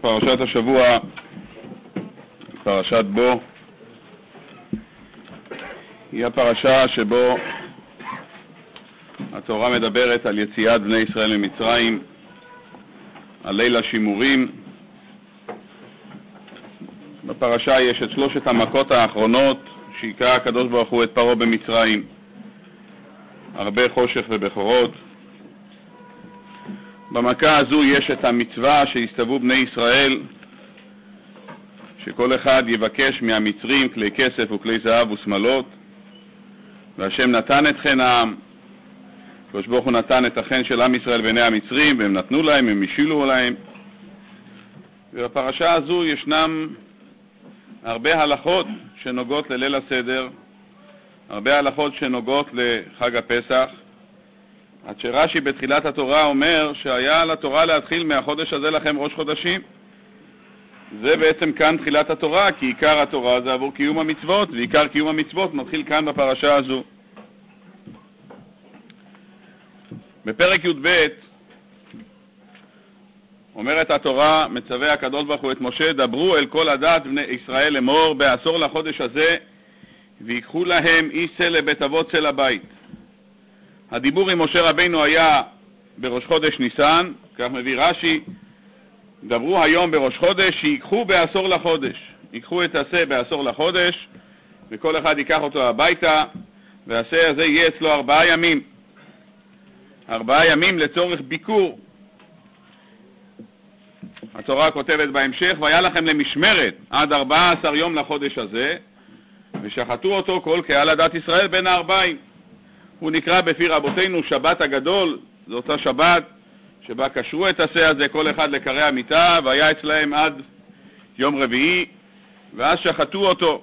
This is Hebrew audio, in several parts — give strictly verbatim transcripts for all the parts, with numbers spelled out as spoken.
פרשת השבוע, פרשת בו, היא הפרשה שבו התורה מדברת על יציאת בני ישראל ממצרים, על ליל השימורים. בפרשה יש את שלושת המכות האחרונות שהיכה הקדוש ברוך הוא את פרעה במצרים, הרבה חושך ובכורות. במכה הזו יש את המצווה שהסתוו בני ישראל, שכל אחד יבקש מהמצרים כלי כסף וכלי זהב ושמלות, והשם נתן את חן העם. הקדוש ברוך הוא נתן את החן של עם ישראל בעיני המצרים, והם נתנו להם, הם השילו להם. ובפרשה הזו ישנם הרבה הלכות שנוגעות לליל הסדר, הרבה הלכות שנוגעות לחג הפסח, עד שרש"י בתחילת התורה אומר שהיה על התורה להתחיל מהחודש הזה לכם ראש חודשים. זה בעצם כאן תחילת התורה, כי עיקר התורה זה עבור קיום המצוות, ועיקר קיום המצוות מתחיל כאן בפרשה הזו. בפרק י"ב אומרת התורה, מצווה הקדוש ברוך הוא את משה, דברו אל כל עדת בני ישראל לאמור, בעשור לחודש הזה ויקחו להם איסה לבית אבות צל הבית. הדיבור עם משה רבינו היה בראש חודש ניסן, כך מביא רש"י, דברו היום בראש חודש שיקחו בעשור לחודש, ייקחו את השה בעשור לחודש, וכל אחד ייקח אותו הביתה, והשה הזה יהיה אצלו ארבעה ימים, ארבעה ימים לצורך ביקור. התורה כותבת בהמשך, והיה לכם למשמרת עד ארבעה עשר יום לחודש הזה, ושחטו אותו כל קהל עדת ישראל בין הארבעים. הוא נקרא בפי רבותינו שבת הגדול, זו אותה שבת שבה קשרו את השה הזה כל אחד לקרי המיטה, והיה אצלהם עד יום רביעי, ואז שחטו אותו.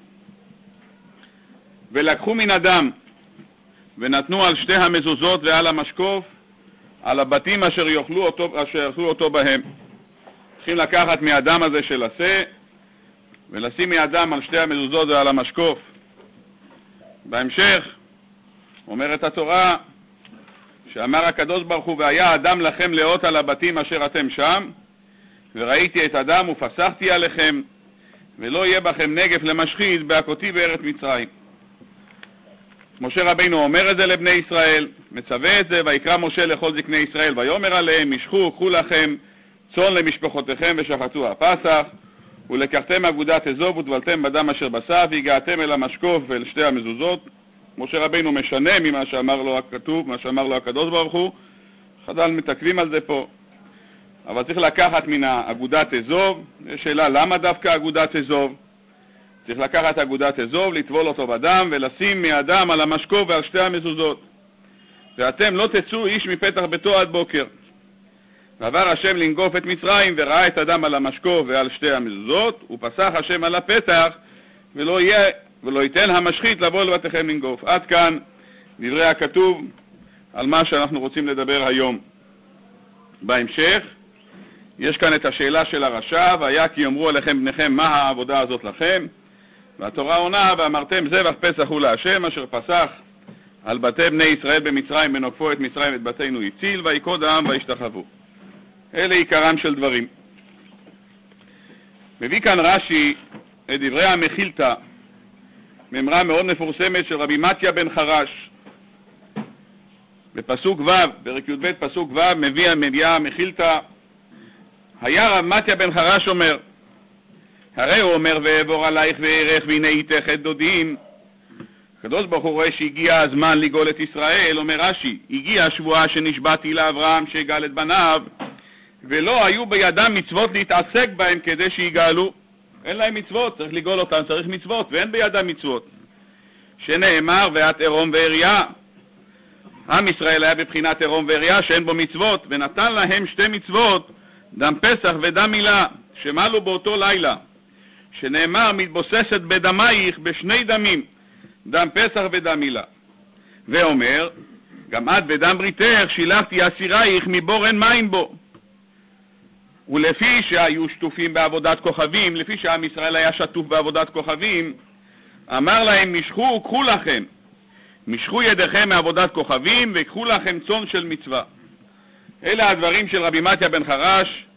ולקחו מן הדם ונתנו על שתי המזוזות ועל המשקוף, על הבתים אשר יאכלו אותו, אשר יאכלו אותו בהם. צריכים לקחת מהדם הזה של השה ולשים מהדם על שתי המזוזות ועל המשקוף. בהמשך אומרת התורה שאמר הקדוש ברוך הוא, והיה אדם לכם לאות על הבתים אשר אתם שם, וראיתי את אדם ופסחתי עליכם, ולא יהיה בכם נגף למשחית בהכותי בארץ מצרים. משה רבינו אומר את זה לבני ישראל, מצווה את זה, ויקרא משה לכל זקני ישראל, ויאמר עליהם, משכו, קחו לכם צאן למשפחותיכם ושחטו הפסח, ולקחתם אגודת אזוב וטבלתם בדם אשר בסף, והגעתם אל המשקוף ואל שתי המזוזות. משה רבינו משנה ממה שאמר לו הכתוב, מה שאמר לו הקדוש ברוך הוא, חז"ל מתעכבים על זה פה. אבל צריך לקחת מן האגודת אזוב, יש שאלה למה דווקא אגודת אזוב? צריך לקחת אגודת אזוב, לטבול אותו בדם ולשים מהדם על המשקוף ועל שתי המזוזות. ואתם לא תצאו איש מפתח ביתו עד בוקר. ועבר השם לנגוף את מצרים וראה את הדם על המשקוף ועל שתי המזוזות, ופסח השם על הפתח ולא יהיה ולא ייתן המשחית לבוא לבתיכם לנגוף. עד כאן דברי הכתוב על מה שאנחנו רוצים לדבר היום. בהמשך יש כאן את השאלה של הרשע, והיה כי יאמרו עליכם בניכם מה העבודה הזאת לכם, והתורה עונה, ואמרתם זבח פסח הוא להשם אשר פסח על בתי בני ישראל במצרים, בנופו את מצרים את בתינו הציל, ויקוד העם וישתחוו. אלה עיקרם של דברים. מביא כאן רש"י את דברי המחילתא, מאמרה מאוד מפורסמת של רבי מתיה בן חרש. בפסוק ו', פרק י"ב פסוק ו', מביא מביאה המחילתא, היה רב מתיה בן חרש אומר, הרי הוא אומר, ואעבור עלייך ואערך והנה איתך את דודים. הקדוש ברוך הוא רואה שהגיע הזמן לגאול את ישראל, אומר רש"י, הגיעה השבועה שנשבעתי לאברהם שיגאל את בניו, ולא היו בידם מצוות להתעסק בהם כדי שיגאלו. אין להם מצוות, צריך לגאול אותם, צריך מצוות, ואין בידם מצוות. שנאמר, ואת עירום ועריה. עם ישראל היה בבחינת עירום ועריה שאין בו מצוות, ונתן להם שתי מצוות, דם פסח ודם מילה, שמלו באותו לילה. שנאמר, מתבוססת בדמייך בשני דמים, דם פסח ודם מילה. ואומר, גם את בדם בריתך שילחתי אסירייך מבור אין מים בו. ולפי שהיו שטופים בעבודת כוכבים, לפי שעם ישראל היה שטוף בעבודת כוכבים, אמר להם, משכו וקחו לכם, משכו ידיכם מעבודת כוכבים וקחו לכם צאן של מצווה. אלה הדברים של רבי מתיה בן חרש,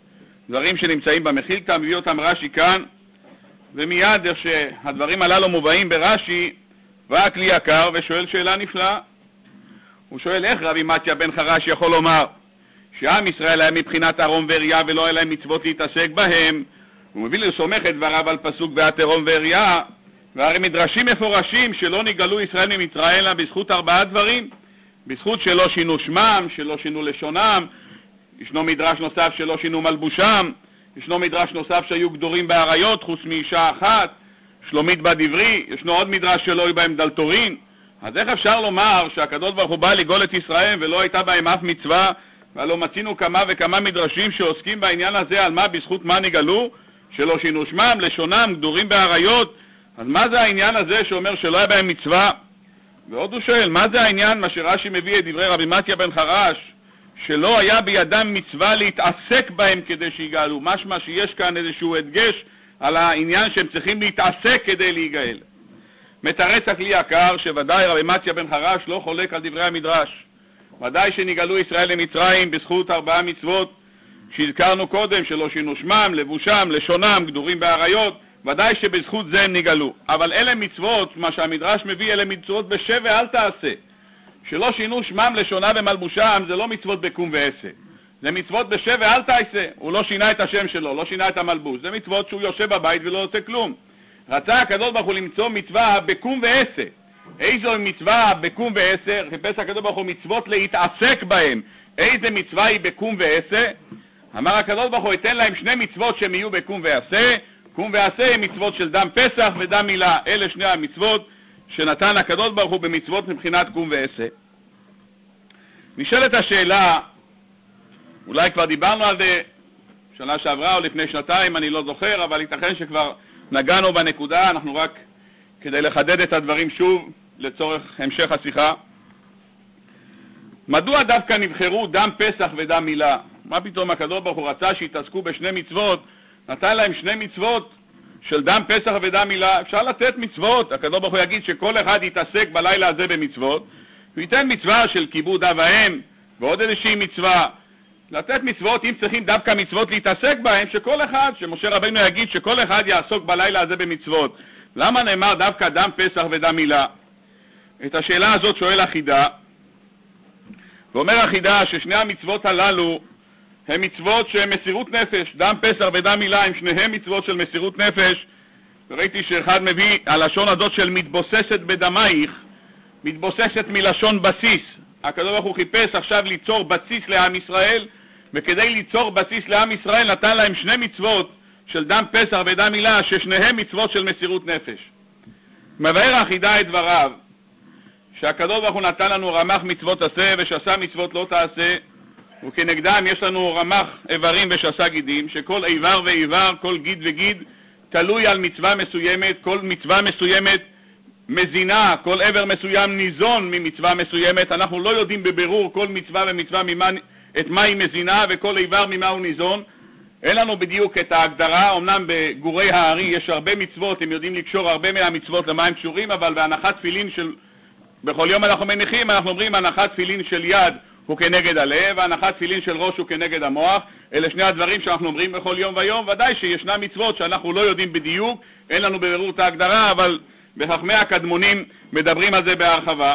דברים שנמצאים במחילתא, מביא אותם רש"י כאן, ומיד איך שהדברים הללו מובאים ברש"י, בא הכלי יקר ושואל שאלה נפלאה. הוא שואל איך רבי מתיה בן חרש יכול לומר שעם ישראל היה מבחינת ערום ועריה ולא היה להם מצוות להתעסק בהם. הוא מביא לסומך את דבריו על פסוק ואת ערום ועריה, והרי מדרשים מפורשים שלא נגאלו ישראל ממצרים אלא בזכות ארבעה דברים, בזכות שלא שינו שמם, שלא שינו לשונם, ישנו מדרש נוסף שלא שינו מלבושם, ישנו מדרש נוסף שהיו גדורים באריות חוץ מאישה אחת, שלומית בדברי, ישנו עוד מדרש שלא היו בהם דלתורין. אז איך אפשר לומר שהקדוש ברוך הוא בא לגאול את ישראל ולא הייתה בהם אף מצווה? ולא מצינו כמה וכמה מדרשים שעוסקים בעניין הזה, על מה בזכות מה נגאלו, שלא שינו שמם, לשונם, גדורים באריות. אז מה זה העניין הזה שאומר שלא היה בהם מצווה? ועוד הוא שואל, מה זה העניין, מה שרש"י מביא את דברי רבי מתיה בן חרש, שלא היה בידם מצווה להתעסק בהם כדי שיגאלו? משמע שיש כאן איזשהו הדגש על העניין שהם צריכים להתעסק כדי להיגאל. מתרץ הכלי יקר שוודאי רבי מתיה בן חרש לא חולק על דברי המדרש. ודאי שנגאלו ישראל למצרים בזכות ארבעה מצוות שהזכרנו קודם, שלא שינו שמם, לבושם, לשונם, גדורים באריות, ודאי שבזכות זה הם נגאלו. אבל אלה מצוות, מה שהמדרש מביא, אלה מצוות בשב ואל תעשה. שלא שינו שמם, לשונם ומלבושם, זה לא מצוות בקום ועשה. זה מצוות בשב ואל תעשה. הוא לא שינה את השם שלו, לא שינה את המלבוש. זה מצוות שהוא יושב בבית ולא עושה כלום. רצה הקדוש ברוך הוא למצוא מצווה בקום ועשה. איזו מצווה בקום ועשה? חיפש הקדוש ברוך הוא מצוות להתעסק בהם. איזה מצווה היא בקום ועשה? אמר הקדוש ברוך הוא, ייתן להם שני מצוות שהם יהיו בקום ועשה. קום ועשה הם מצוות של דם פסח ודם מילה. אלה שני המצוות שנתן הקדוש ברוך הוא במצוות מבחינת קום ועשה. נשאלת השאלה, אולי כבר דיברנו על זה שנה שעברה או לפני שנתיים, אני לא זוכר, אבל ייתכן שכבר נגענו בנקודה, אנחנו רק כדי לחדד את הדברים שוב לצורך המשך השיחה. מדוע דווקא נבחרו דם פסח ודם מילה? מה פתאום הקדוש ברוך הוא רצה שיתעסקו בשני מצוות, נתן להם שני מצוות של דם פסח ודם מילה? אפשר לתת מצוות, הקדוש ברוך הוא יגיד שכל אחד יתעסק בלילה הזה במצוות, הוא ייתן מצווה של כיבוד אב ואם ועוד איזושהי מצווה. לתת מצוות, אם צריכים דווקא מצוות להתעסק בהם, שכל אחד, שמשה רבינו יגיד שכל אחד יעסוק בלילה הזה במצוות. למה נאמר דווקא דם פסח ודם מילה? את השאלה הזאת שואל החידה, ואומר החידה ששני המצוות הללו הם מצוות שהן מסירות נפש. דם פסח ודם מילה הם שניהם מצוות של מסירות נפש. וראיתי שאחד מביא הלשון הזאת של מתבוססת בדמייך, מתבוססת מלשון בסיס. הקדוש ברוך הוא חיפש עכשיו ליצור בסיס לעם ישראל, וכדי ליצור בסיס לעם ישראל נתן להם שני מצוות של דם פסח ודם מילה, ששניהם מצוות של מסירות נפש. מבאר החידה את דבריו, שהקדוש ברוך הוא נתן לנו רמ"ח מצוות עשה ושסה מצוות לא תעשה, וכנגדם יש לנו רמ"ח איברים ושסה גידים, שכל איבר ואיבר, כל גיד וגיד, תלוי על מצווה מסוימת. כל מצווה מסוימת מזינה, כל עבר מסוים ניזון ממצווה מסוימת. אנחנו לא יודעים בבירור כל מצווה ומצווה ממה, את מה היא מזינה וכל איבר ממה הוא ניזון. אין לנו בדיוק את ההגדרה. אמנם בגורי הארי יש הרבה מצוות, הם יודעים לקשור הרבה מהמצוות למה הם קשורים, אבל בהנחת תפילין של, בכל יום אנחנו מניחים, אנחנו אומרים הנחת תפילין של יד הוא כנגד הלב, והנחת תפילין של ראש הוא כנגד המוח. אלה שני הדברים שאנחנו אומרים בכל יום ויום. ודאי שישנה מצוות שאנחנו לא יודעים בדיוק, אין לנו בבירור את ההגדרה, אבל בחכמי הקדמונים מדברים על זה בהרחבה.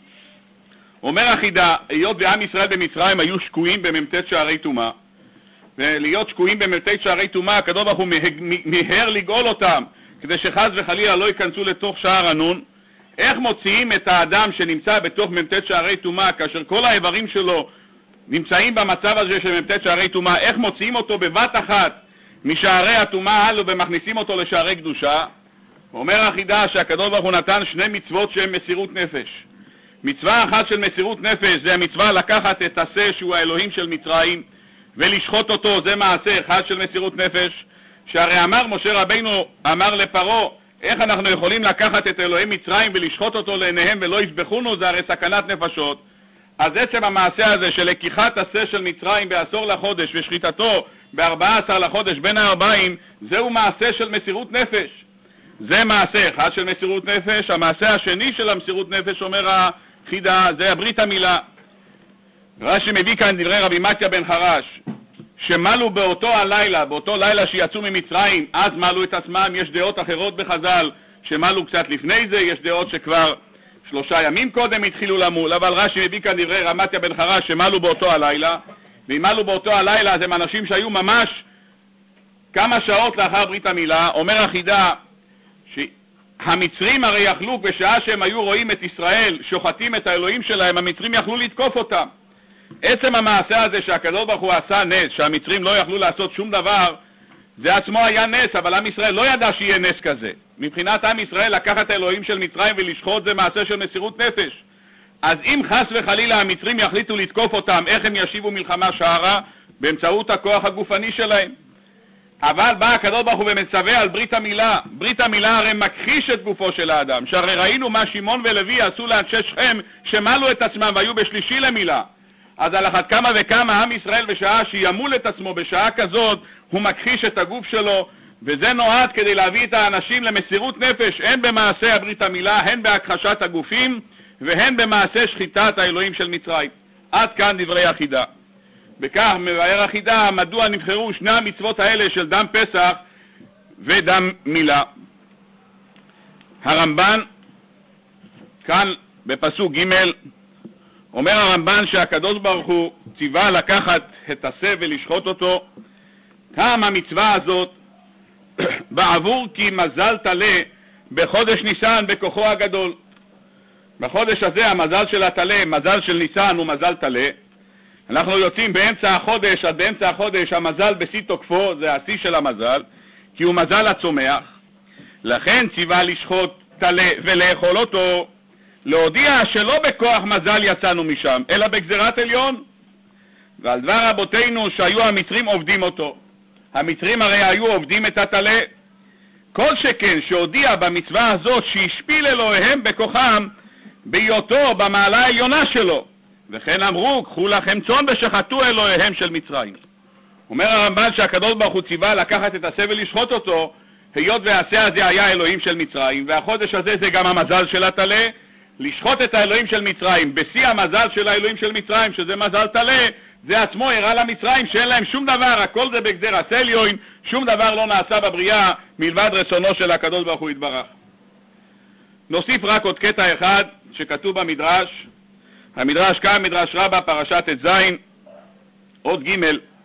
אומר החידה, היות ועם ישראל במצרים היו שקועים במ"ט שערי טומאה, ולהיות שקועים במ"ט שערי טומאה, הקדוש ברוך הוא מיהר לגאול אותם, כדי שחס וחלילה לא ייכנסו לתוך שער הנון. איך מוציאים את האדם שנמצא בתוך מ"ט שערי טומאה, כאשר כל האיברים שלו נמצאים במצב הזה של מ"ט שערי טומאה, איך מוציאים אותו בבת אחת משערי הטומאה הללו ומכניסים אותו לשערי קדושה? אומר החידה שהקדוש ברוך הוא נתן שני מצוות שהן מסירות נפש. מצווה אחת של מסירות נפש זה המצווה לקחת את השה שהוא האלוהים של מצרים ולשחוט אותו, זה מעשה אחד של מסירות נפש. שהרי אמר משה רבינו, אמר לפרעה, איך אנחנו יכולים לקחת את אלוהי מצרים ולשחוט אותו לעיניהם ולא ישבחונו? זה הרי סכנת נפשות. אז עצם המעשה הזה של לקיחת השה של מצרים בעשור לחודש ושחיטתו בארבעה עשר לחודש בין הארבעים, זהו מעשה של מסירות נפש. זה מעשה אחד של מסירות נפש. המעשה השני של המסירות נפש, אומר החידה, זה הברית המילה. רש"י מביא כאן דברי רבי מתיה בן חרש, שמלו באותו הלילה, באותו לילה שיצאו ממצרים, אז מלו את עצמם. יש דעות אחרות בחז"ל שמלו קצת לפני זה, יש דעות שכבר שלושה ימים קודם התחילו למול, אבל רש"י מביא כאן דברי רמתיה בן חרש שמלו באותו הלילה, ואם מלו באותו הלילה אז הם אנשים שהיו ממש כמה שעות לאחר ברית המילה. אומר החידה שהמצרים הרי יכלו, בשעה שהם היו רואים את ישראל שוחטים את האלוהים שלהם, המצרים יכלו לתקוף אותם. עצם המעשה הזה שהקדוש ברוך הוא עשה נס, שהמצרים לא יכלו לעשות שום דבר, זה עצמו היה נס, אבל עם ישראל לא ידע שיהיה נס כזה. מבחינת עם ישראל לקחת האלוהים של מצרים ולשחוט זה מעשה של מסירות נפש. אז אם חס וחלילה המצרים יחליטו לתקוף אותם, איך הם ישיבו מלחמה שערה? באמצעות הכוח הגופני שלהם. אבל בא הקדוש ברוך הוא ומצווה על ברית המילה. ברית המילה הרי מכחיש את גופו של האדם, שהרי ראינו מה שמעון ולוי עשו לאנשי שכם שמלו את עצמם והיו בשלישי למילה. אז על אחת כמה וכמה עם ישראל בשעה שימול את עצמו בשעה כזאת, הוא מכחיש את הגוף שלו, וזה נועד כדי להביא את האנשים למסירות נפש, הן במעשה הברית המילה, הן בהכחשת הגופים, והן במעשה שחיטת האלוהים של מצרים. עד כאן דברי החידה. בכך מבאר החידה מדוע נבחרו שני המצוות האלה של דם פסח ודם מילה. הרמב"ן, כאן בפסוק ג' אומר הרמב"ן שהקדוש ברוך הוא ציווה לקחת את השה ולשחוט אותו. גם המצווה הזאת בעבור כי מזל תלה בחודש ניסן בכוחו הגדול. בחודש הזה המזל של התלה, מזל של ניסן הוא מזל תלה. אנחנו יוצאים באמצע החודש, עד באמצע החודש המזל בשיא תוקפו, זה השיא של המזל, כי הוא מזל הצומח. לכן ציווה לשחוט תלה ולאכול אותו, להודיע שלא בכוח מזל יצאנו משם, אלא בגזירת עליון. ועל דבר רבותינו שהיו המצרים עובדים אותו. המצרים הרי היו עובדים את התלה. כל שכן שהודיע במצווה הזאת שהשפיל אלוהיהם בכוחם, בהיותו במעלה העליונה שלו. וכן אמרו, קחו לכם צאן ושחטו אלוהיהם של מצרים. אומר הרמב"ן שהקדוש ברוך הוא ציווה לקחת את השה ולשחוט אותו, היות והשה הזה היה אלוהים של מצרים, והחודש הזה זה גם המזל של התלה, לשחוט את האלוהים של מצרים, בשיא המזל של האלוהים של מצרים, שזה מזל תלה, זה עצמו הראה למצרים שאין להם שום דבר, הכל זה בגזירת עליון, שום דבר לא נעשה בבריאה מלבד רצונו של הקדוש ברוך הוא יתברך. נוסיף רק עוד קטע אחד שכתוב במדרש, המדרש כאן, מדרש רבה, פרשת את זין, עוד ג'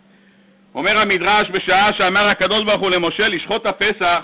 אומר המדרש, בשעה שאמר הקדוש ברוך הוא למשה לשחוט הפסח,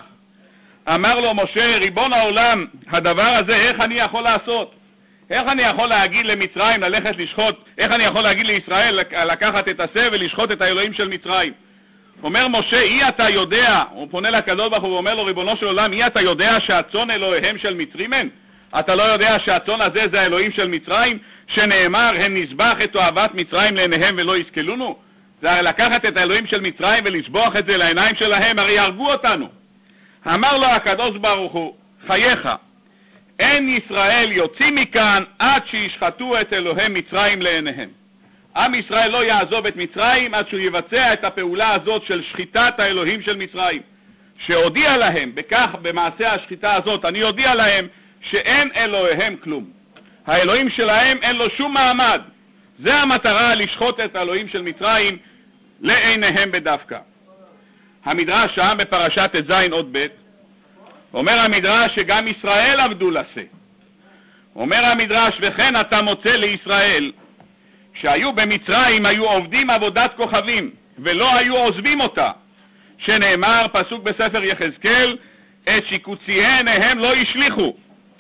אמר לו משה, ריבון העולם, הדבר הזה איך אני יכול לעשות? איך אני יכול להגיד למצרים ללכת לשחוט? איך אני יכול להגיד לישראל לקחת את השה ולשחוט את האלוהים של מצרים? אומר משה, אי אתה יודע, הוא פונה לקדוש ברוך הוא ואומר לו, ריבונו של עולם, אי אתה יודע שהצאן אלוהיהם של מצרים הם? אתה לא יודע שהצאן הזה זה האלוהים של מצרים? שנאמר, הם נזבח את אוהבת מצרים לעיניהם ולא יסכלונו? זה הרי לקחת את האלוהים של מצרים ולשבוח את זה לעיניים שלהם, הרי יהרגו אותנו. אמר לו הקדוש ברוך הוא, חייך, אין ישראל יוצאים מכאן עד שישחטו את אלוהי מצרים לעיניהם. עם ישראל לא יעזוב את מצרים עד שהוא יבצע את הפעולה הזאת של שחיטת האלוהים של מצרים. שהודיע להם, בכך במעשה השחיטה הזאת, אני הודיע להם שאין אלוהיהם כלום. האלוהים שלהם אין לו שום מעמד. זה המטרה, לשחוט את האלוהים של מצרים לעיניהם בדווקא. המדרש שם בפרשת את זין עוד ב' אומר המדרש שגם ישראל עבדו לשה. אומר המדרש, וכן אתה מוצא לישראל שהיו במצרים היו עובדים עבודת כוכבים ולא היו עוזבים אותה, שנאמר פסוק בספר יחזקאל, את שיקוציהן הם לא ישליחו.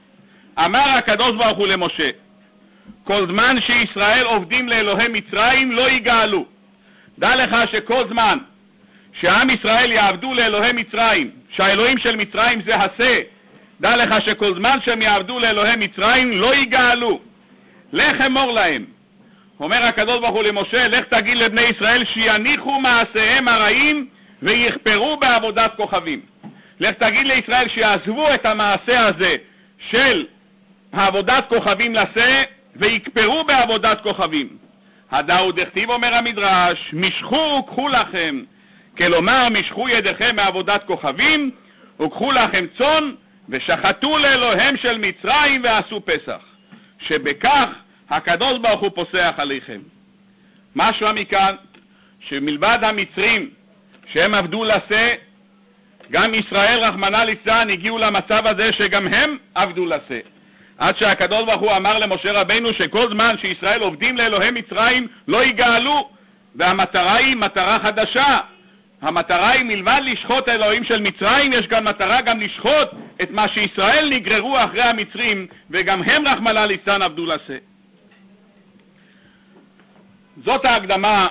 אמר הקדוש ברוך הוא למשה, כל זמן שישראל עובדים לאלוהי מצרים לא יגאלו. דע לך שכל זמן שעם ישראל יעבדו לאלוהי מצרים, שהאלוהים של מצרים זה השה, דע לך שכל זמן שהם יעבדו לאלוהי מצרים לא יגאלו. לך אמור להם. אומר הקדוש ברוך הוא למשה, לך תגיד לבני ישראל שיניחו מעשיהם הרעים ויכפרו בעבודת כוכבים. לך תגיד לישראל שיעזבו את המעשה הזה של העבודת כוכבים לשה ויקפרו בעבודת כוכבים. הדאו דכתיב, אומר המדרש, משכו וקחו לכם, כלומר משכו ידיכם מעבודת כוכבים וקחו לכם צאן ושחטו לאלוהם של מצרים ועשו פסח, שבכך הקדוש ברוך הוא פוסח עליכם. משמע מכאן שמלבד המצרים שהם עבדו לשה, גם ישראל רחמנא ליצלן הגיעו למצב הזה שגם הם עבדו לשה. עד שהקדוש ברוך הוא אמר למשה רבינו שכל זמן שישראל עובדים לאלוהי מצרים לא יגאלו, והמטרה היא מטרה חדשה. המטרה היא מלבד לשחוט האלוהים של מצרים, יש גם מטרה גם לשחוט את מה שישראל נגררו אחרי המצרים, וגם הם רחמנא ליצלן עבדו לשה. זאת ההקדמה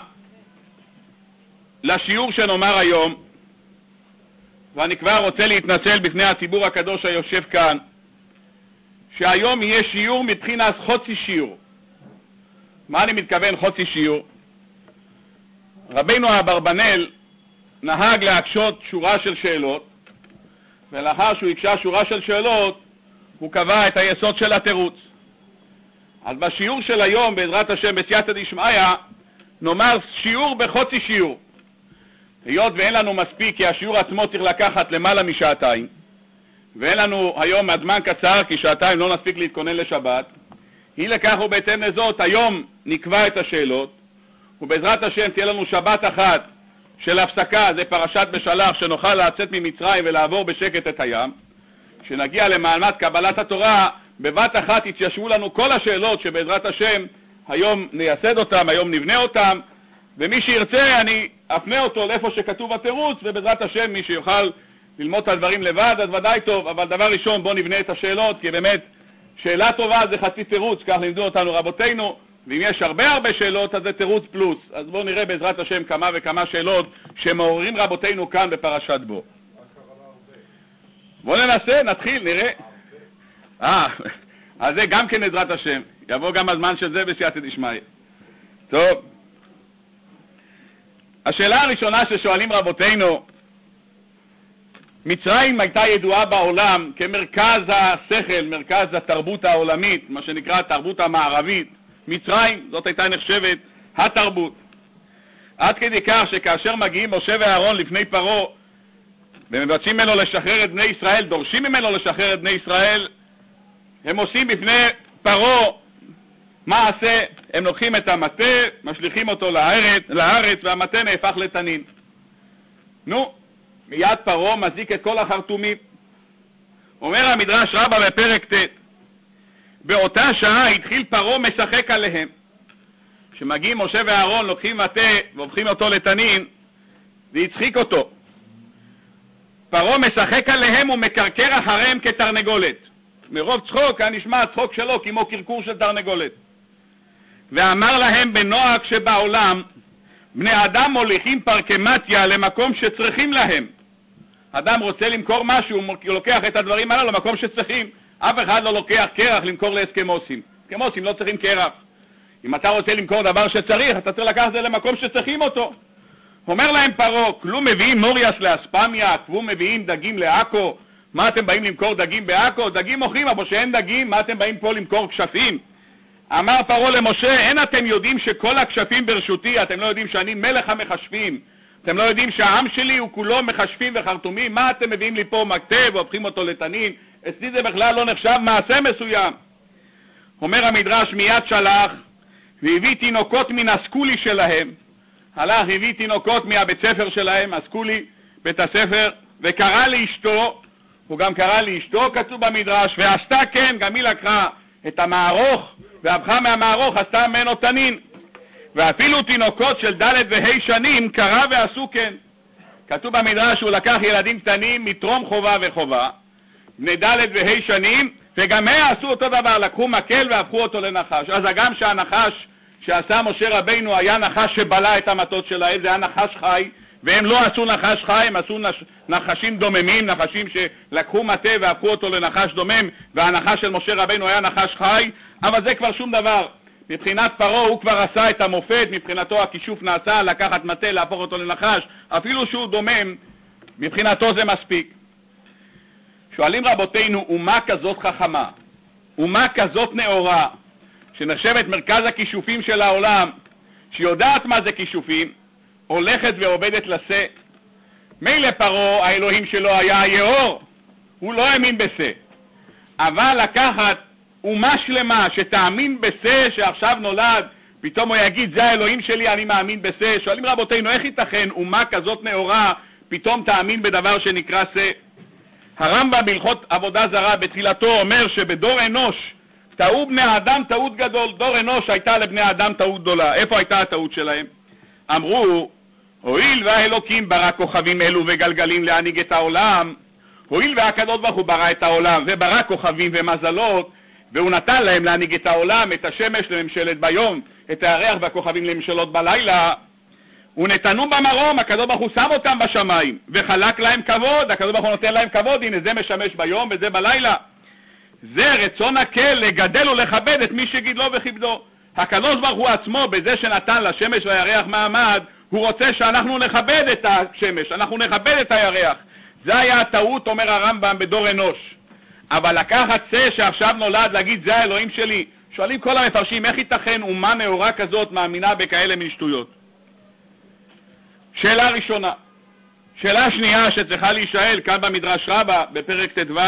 לשיעור שנאמר היום, ואני כבר רוצה להתנצל בפני הציבור הקדוש היושב כאן, שהיום יהיה שיעור מבחינת חוצי שיעור. מה אני מתכוון חוצי שיעור? רבינו אברבנאל נהג להקשות שורה של שאלות, ולאחר שהוא הקשה שורה של שאלות, הוא קבע את היסוד של התירוץ. אז בשיעור של היום, בעזרת השם בסייעתא דשמיא, נאמר שיעור בחוצי שיעור. היות ואין לנו מספיק, כי השיעור עצמו צריך לקחת למעלה משעתיים, ואין לנו היום הזמן קצר, כי שעתיים לא נספיק להתכונן לשבת, היא לכך ובהתאם לזאת, היום נקבע את השאלות, ובעזרת השם תהיה לנו שבת אחת של הפסקה, זה פרשת בשלח, שנוכל לצאת ממצרים ולעבור בשקט את הים. כשנגיע למעמד קבלת התורה, בבת אחת יתיישבו לנו כל השאלות שבעזרת השם היום נייסד אותם, היום נבנה אותם, ומי שירצה אני אפנה אותו לאיפה שכתוב התירוץ, ובעזרת השם מי שיוכל ללמוד את הדברים לבד, אז ודאי טוב, אבל דבר ראשון בוא נבנה את השאלות, כי באמת שאלה טובה זה חצי תירוץ, כך לימדו אותנו רבותינו, ואם יש הרבה הרבה שאלות אז זה תירוץ פלוס. אז בואו נראה בעזרת השם כמה וכמה שאלות שמעוררים רבותינו כאן בפרשת בו. בואו ננסה, נתחיל, נראה. אה, אז זה גם כן עזרת השם, יבוא גם הזמן של זה בסייעתא דשמיא. טוב, השאלה הראשונה ששואלים רבותינו, מצרים הייתה ידועה בעולם כמרכז השכל, מרכז התרבות העולמית, מה שנקרא התרבות המערבית. מצרים, זאת הייתה נחשבת התרבות. עד כדי כך שכאשר מגיעים משה ואהרון לפני פרעה, ומבקשים ממנו לשחרר את בני ישראל, דורשים ממנו לשחרר את בני ישראל, הם עושים בפני פרעה מעשה, הם לוקחים את המטה, משליכים אותו לארץ, לארץ והמטה נהפך לתנין. נו, מיד פרעה מזיק את כל החרטומים. אומר המדרש רבה בפרק ט', באותה שעה התחיל פרעה משחק עליהם. כשמגיעים משה ואהרון לוקחים מטה והופכים אותו לתנין, והצחיק אותו. פרעה משחק עליהם ומקרקר אחריהם כתרנגולת. מרוב צחוק היה נשמע הצחוק שלו כמו קרקור של תרנגולת. ואמר להם בנוהג שבעולם, בני אדם מוליכים פרקמטיה למקום שצריכים להם. אדם רוצה למכור משהו, הוא לוקח את הדברים האלה למקום שצריכים. אף אחד לא לוקח קרח למכור לאסקמוסים. אסקמוסים לא צריכים קרח. אם אתה רוצה למכור דבר שצריך, אתה צריך לקחת את זה למקום שצריכים אותו. אומר להם פרעה, כלום מביאים מוריאס לאספמיה, כלום מביאים דגים לעכו. מה אתם באים למכור דגים בעכו? דגים מוכרים, אבל שאין דגים, מה אתם באים פה למכור כשפים? אמר פרעה למשה, אין אתם יודעים שכל הכשפים ברשותי, אתם לא יודעים שאני מלך המחשבים, אתם לא יודעים שהעם שלי הוא כולו מחשבים וחרטומים, מה אתם מביאים לי פה מקטב והופכים אותו לתנין? אצלי זה בכלל לא נחשב מעשה מסוים. אומר המדרש, מיד שלח והביא תינוקות מן הסקולי שלהם, הלך הביא תינוקות מהבית ספר שלהם, הסקולי, בית הספר, וקרא לאשתו, הוא גם קרא לאשתו, כתוב במדרש, ועשתה כן, גם היא לקחה את המערוך, והפכה מהמערוך, עשתה ממנו תנין. ואפילו תינוקות של ד' וה' שנים קרא ועשו כן. כתוב במדרש שהוא לקח ילדים קטנים מטרום חובה וחובה, בני ד' וה' שנים, וגם הם עשו אותו דבר, לקחו מקל והפכו אותו לנחש. אז גם שהנחש שעשה משה רבינו היה נחש שבלה את המטות שלהם, זה היה נחש חי, והם לא עשו נחש חי, הם עשו נש... נחשים דוממים, נחשים שלקחו מטה והפכו אותו לנחש דומם, והנחש של משה רבינו היה נחש חי, אבל זה כבר שום דבר. מבחינת פרעה הוא כבר עשה את המופת, מבחינתו הכישוף נעשה, לקחת מטה, להפוך אותו לנחש, אפילו שהוא דומם, מבחינתו זה מספיק. שואלים רבותינו, אומה כזאת חכמה, אומה כזאת נאורה, שנחשבת מרכז הכישופים של העולם, שיודעת מה זה כישופים, הולכת ועובדת לשה. מילא פרעה, האלוהים שלו היה יאור, הוא לא האמין בשה. אבל לקחת אומה שלמה שתאמין בשה שעכשיו נולד פתאום הוא יגיד, זה האלוהים שלי, אני מאמין בזה. שואלים רבותינו, איך ייתכן אומה כזאת נאורה פתאום תאמין בדבר שנקרא זה? הרמב"ם בהלכות עבודה זרה בתחילתו אומר שבדור אנוש טעו בני האדם טעות גדול. דור אנוש הייתה לבני האדם טעות גדולה. איפה הייתה הטעות שלהם? אמרו, הואיל והאלוקים ברא כוכבים אלו וגלגלים להנהיג את העולם, הואיל והקדוש ברוך הוא ברא את העולם וברא כוכבים ומזלות, והוא נתן להם להנהיג את העולם, את השמש לממשלת ביום, את הירח והכוכבים לממשלות בלילה, ונתנו במרום, הקדוש ברוך הוא שם אותם בשמיים וחלק להם כבוד. הקדוש ברוך הוא נותן להם כבוד, הנה זה משמש ביום וזה בלילה. זה רצון הקל לגדל ולכבד את מי שגידלו וכיבדו. הקדוש ברוך הוא עצמו בזה שנתן לשמש והירח מעמד, הוא רוצה שאנחנו נכבד את השמש, אנחנו נכבד את הירח. זה היה הטעות, אומר הרמב"ם, בדור אנוש. אבל לקחת זה שעכשיו נולד להגיד זה האלוהים שלי, שואלים כל המפרשים, איך ייתכן אומה נאורה כזאת מאמינה בכאלה מן שטויות? שאלה ראשונה. שאלה שנייה שצריכה להישאל כאן במדרש רבה בפרק ט"ו,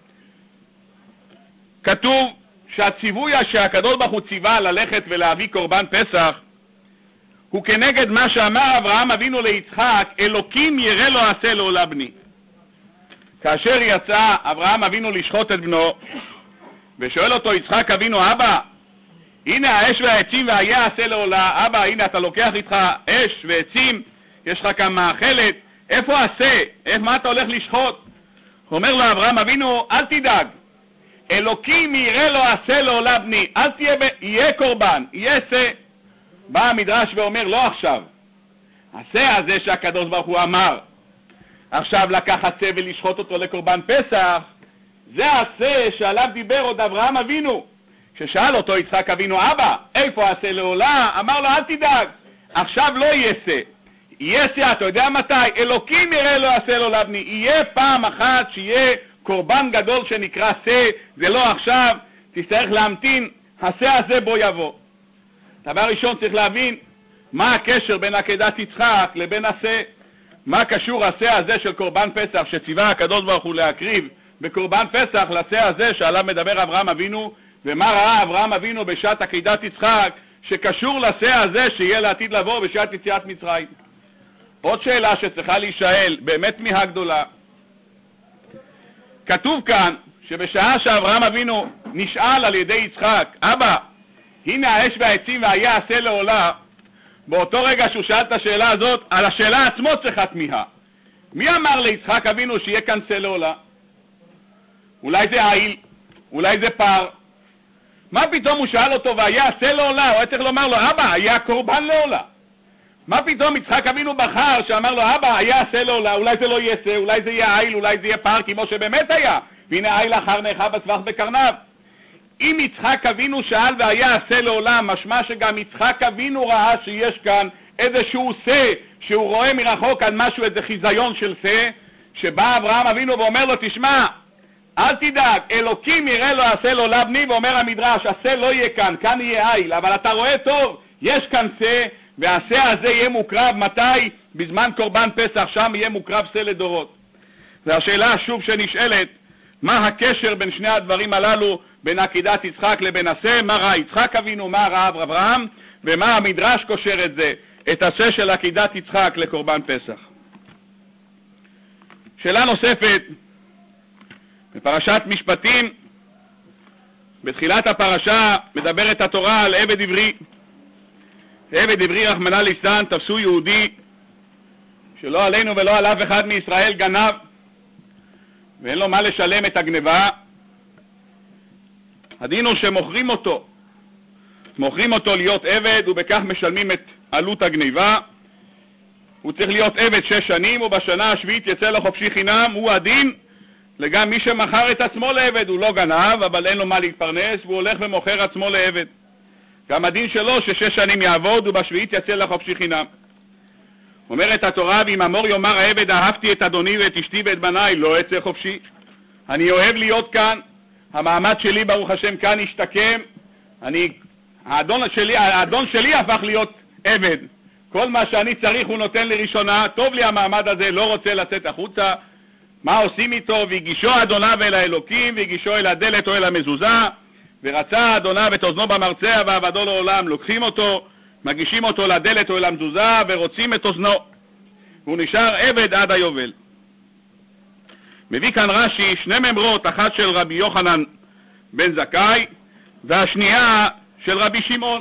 כתוב שהציווי שהקדוש ברוך הוא ציווה ללכת ולהביא קורבן פסח הוא כנגד מה שאמר אברהם אבינו ליצחק, אלוקים יראה לו עשה לעולה בני. כאשר יצא אברהם אבינו לשחוט את בנו ושואל אותו יצחק אבינו, אבא, הנה האש והעצים והיה עשה לעולה. אבא, הנה אתה לוקח איתך אש ועצים, יש לך כאן מאכלת, איפה עשה? איך, מה אתה הולך לשחוט? אומר לו אברהם אבינו, אל תדאג, אלוקים יראה לו עשה לעולה בני, אל תהיה, ב... יהיה קורבן, יהיה עשה. בא המדרש ואומר, לא עכשיו, עשה הזה שהקדוש ברוך הוא אמר, עכשיו לקחת עשה ולשחוט אותו לקורבן פסח, זה עשה שעליו דיבר עוד אברהם אבינו. כששאל אותו יצחק אבינו, אבא, איפה עשה לעולה? אמר לו, אל תדאג, עכשיו לא יהיה עשה. יהיה עשה, אתה יודע מתי? אלוקים יראה לו עשה לעולה בני. יהיה פעם אחת שיהיה קורבן גדול שנקרא עשה, זה לא עכשיו, תצטרך להמתין, עשה הזה בו יבוא. דבר ראשון צריך להבין מה הקשר בין עקדת יצחק לבין עשה. מה קשור עשה הזה של קורבן פסח שציווה הקדוש ברוך הוא להקריב בקורבן פסח לעשה הזה שעליו מדבר אברהם אבינו, ומה ראה אברהם אבינו בשעת עקדת יצחק שקשור לעשה הזה שיהיה לעתיד לבוא בשעת יציאת מצרים? עוד שאלה שצריכה להישאל, באמת תמיהה גדולה. כתוב כאן שבשעה שאברהם אבינו נשאל על ידי יצחק, אבא, הנה האש והעצים והיה עשה לעולה, באותו רגע שהוא שאל את השאלה הזאת, על השאלה עצמו צריכה תמיהה. מי אמר ליצחק אבינו שיהיה כאן עשה לעולה? אולי זה העיל, אולי זה פר. מה פתאום הוא שאל אותו והיה עשה לעולה? הוא היה צריך לומר לו, אבא, היה קורבן לעולה. מה פתאום יצחק אבינו בחר שאמר לו, אבא, היה עשה לעולה? אולי זה לא יהיה עשה, אולי זה יהיה העיל, אולי זה יהיה פר, כמו שבאמת היה. והנה העיל אחר נאכל בטווח בקרניו. אם יצחק אבינו שאל והיה עשה לעולם, משמע שגם יצחק אבינו ראה שיש כאן איזשהו עשה, שהוא רואה מרחוק על משהו, איזה חיזיון של עשה, שבא אברהם אבינו ואומר לו, תשמע, אל תדאג, אלוקים יראה לו עשה לעולם בני, ואומר המדרש, עשה לא יהיה כאן, כאן יהיה עיל, אבל אתה רואה טוב, יש כאן עשה, והעשה הזה יהיה מוקרב, מתי? בזמן קורבן פסח, שם יהיה מוקרב עשה לדורות. והשאלה שוב שנשאלת, מה הקשר בין שני הדברים הללו, בין עקדת יצחק לבין עשה? מה ראה יצחק אבינו, מה ראה אברהם, ומה המדרש קושר את זה, את עשה של עקדת יצחק לקורבן פסח? שאלה נוספת, בפרשת משפטים, בתחילת הפרשה מדברת התורה על עבד עברי. עבד עברי רחמנא ליצלן, תפסו יהודי שלא עלינו ולא על אף אחד מישראל גנב, ואין לו מה לשלם את הגנבה. הדין הוא שמוכרים אותו, מוכרים אותו להיות עבד, ובכך משלמים את עלות הגניבה. הוא צריך להיות עבד שש שנים, ובשנה השביעית יצא לחופשי חינם. הוא הדין לגם מי שמכר את עצמו לעבד, הוא לא גנב, אבל אין לו מה להתפרנס, והוא הולך ומוכר עצמו לעבד. גם הדין שלו ששש שנים יעבוד, ובשביעית יצא לחופשי חינם. אומרת התורה, ואם אמור יאמר העבד, אהבתי את אדוני ואת אשתי ואת בניי, לא אצא חופשי. אני אוהב להיות כאן, המעמד שלי ברוך השם כאן השתקם, אני, האדון שלי, האדון שלי הפך להיות עבד. כל מה שאני צריך הוא נותן לי ראשונה, טוב לי המעמד הזה, לא רוצה לצאת החוצה. מה עושים איתו? והגישו אדוניו אל האלוקים, והגישו אל הדלת או אל המזוזה, ורצה אדוניו את אוזנו במרצע ועבדו לעולם. לוקחים אותו, מגישים אותו לדלת או אל המזוזה ורוצים את אוזנו. הוא נשאר עבד עד היובל. מביא כאן רש"י שני ממרות, אחת של רבי יוחנן בן זכאי והשנייה של רבי שמעון.